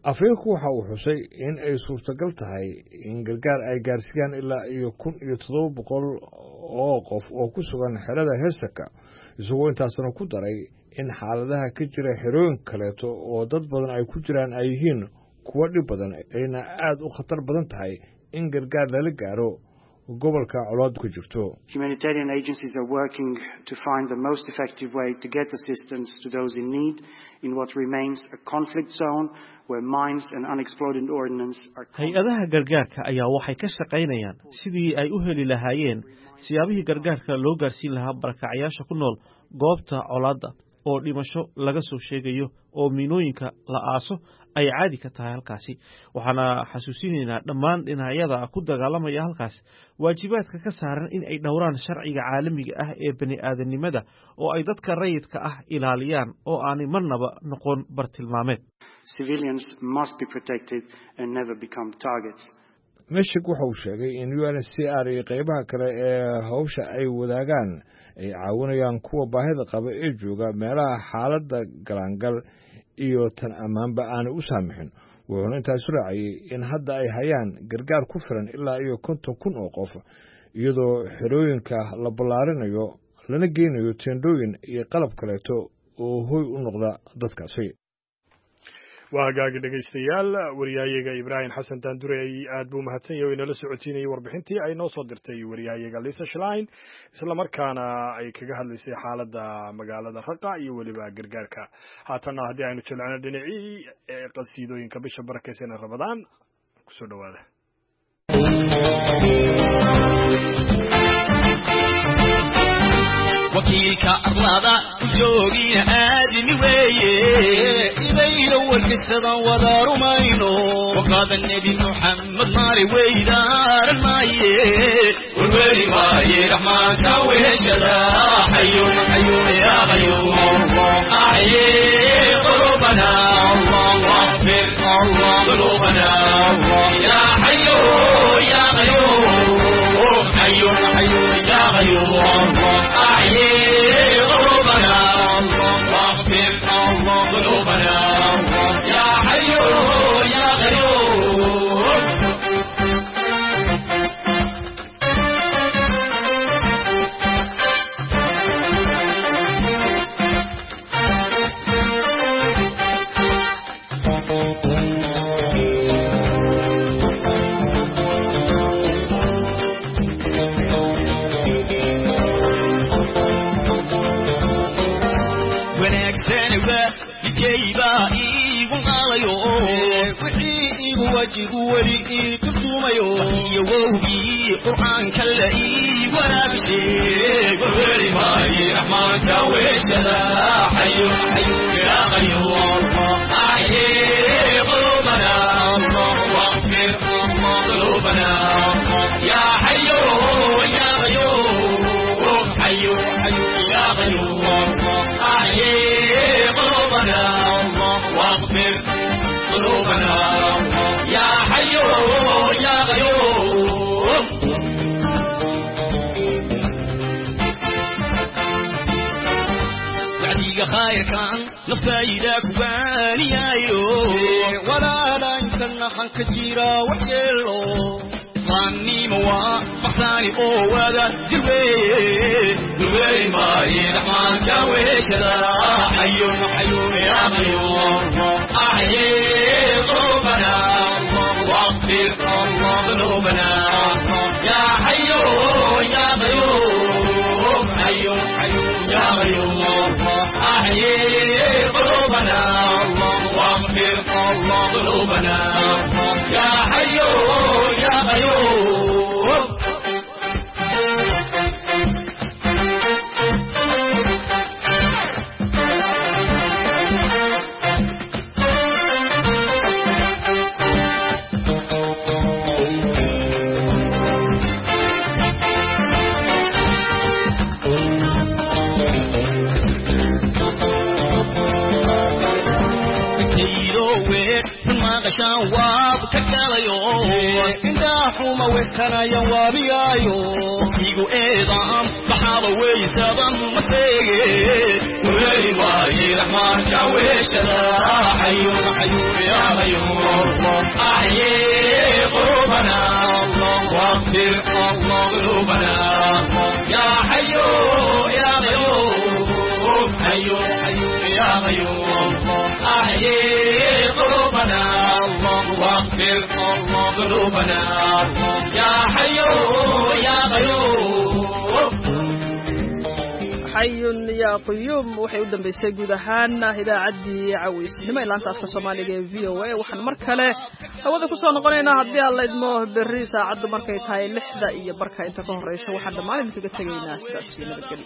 S6: afhayeenku waxa uu xusay in ay suurtagal tahay in gargaar ay gaarsiiyaan ilaa iyo kun iyo toddoba boqol oo qof oo ku sugan xerada heestaka isagoo intaasna ku daray in xaaladaha ka jira xerooyin kaleeto oo dad badan ay ku jiraan ay yihiin kuwa dhib badan ayna aad u khatar badan tahay in gargaar lala gaaro gobolka colaadu ka jirto.
S22: Humanitarian agencies are working to find the most effective way to get assistance to those in need in what remains a conflict zone where mines and unexploded ordnance are.
S23: Hay-adaha gargaarka ayaa waxay ka shaqaynayaan sidii ay u heli lahaayeen siyaabihii gargaarka loo gaarsiin lahaa barakacayaasha ku nool goobta colaadda oo dhimasho laga soo sheegayo oo miinooyinka la aaso ay caadi ka tahay halkaasi. waxaana xasuusinaynaa dhammaan dhinacyada ku dagaalamaya halkaas waajibaadka ka saaran in ay dhowraan sharciga caalamiga ah ee bani aadanimada oo ay dadka rayidka ah ilaaliyaan oo aanay marnaba noqon bartilmaameed.
S22: Civilians must be protected and never become targets.
S6: Meshik waxa uu sheegay in U N H C R iyo qaybaha kale ee hawsha ay wadaagaan ay caawinayaan kuwa baahida qaba ee jooga meelaha xaaladda galaangal iyo tan ammaanba aan u saamixin. wuxuuna intaas raaciyay in hadda ay hayaan gargaar ku filan ilaa iyo konton kun oo qof iyadoo xerooyinka la ballaarinayo lana geynayo teendooyin iyo qalab kaleeto oo hoy u noqda dadkaasi.
S2: waa hagaagi dhegaystayaal wariyahayaga Ibrahim Xasan Daandure aad buu mahadsan yahay inala socotiinay warbixintii ay noo soo dirtay wariyahayaga Lisa Schlein isla markaana ay kaga hadlaysay xaaladda magaalada Raqa iyo waliba gargaarka. haatana haddii aynu jilcino dhinacii qasiidooyinka bisha barakeysan Ramadaan ku soo dhawaada.
S5: وكيلك أرلادا جوغي آدمي ويه إبايلو والكسدا ودار ماينو وقاد النبي محمد ناري ويدار المايه والويلي مايه رحمن كاوه شدا حيون حيون يا غيوم أحيي قلوبنا الله واغفر الله قلوبنا يا حيون يا غيوم حيون حيون يا غيوم أحيي قلوبنا واغفر الله قلوبنا يا حي يا غيوم ولي كسوميو يوهي قرآن كلئي ولا بشيء قولي ماي رحمن كاويش لا حي حي يا غيوم أحيي قلوبنا واغفر الله قلوبنا يا حي يا غيوم حي حي يا غيوم أحيي قلوبنا واغفر قلوبنا يا حي يا غيوم وعديك خير كان نفايدك باني يايو ولا لا ينسى حنك جيرا وحيلو ظني موا مخزاني قوة جلوي جلوي ما يرحمن جاويش لا حي حي يا غيوم أحيي قلوبنا واغفر الله ذنوبنا يا حي يا غيوم حي حي يا غيوم أحيي قلوبنا واغفر الله ذنوبنا يا حي يا غيوم waab ka galayo indhaxuma weysanayo waabiyayo igu eedaan baxaaba weysadan mateege ulay waaye raxmaanka weeshada xayun xayun ya qayuum ahye qulubana واغفر الله قلوبنا يا حي يا قيوم حي حي يا قيوم أحيي قلوبنا واغفر الله قلوبنا يا حي يا قيوم
S1: حي يا قيوم waxay u dambeysay guud ahaan idaacaddii cawisnimo ilaanta afka Soomaaliga ee V O A waxaan mar kale hawada ku soo noqonaynaa haddii alla idmo berri saacadu markay tahay lixda iyo barka inta ka horeysa waxaan dhammaan idinkaga tegaynaa sidaas iyo nabadgelyo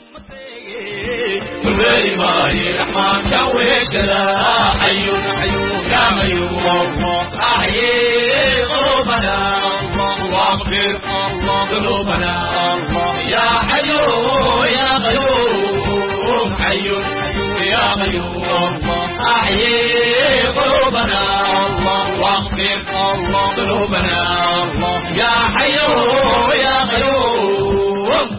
S5: واغفر الله ذنوبنا يا حي يا قيوم حي يا قيوم أحيي قلوبنا واغفر الله ذنوبنا يا حي يا قيوم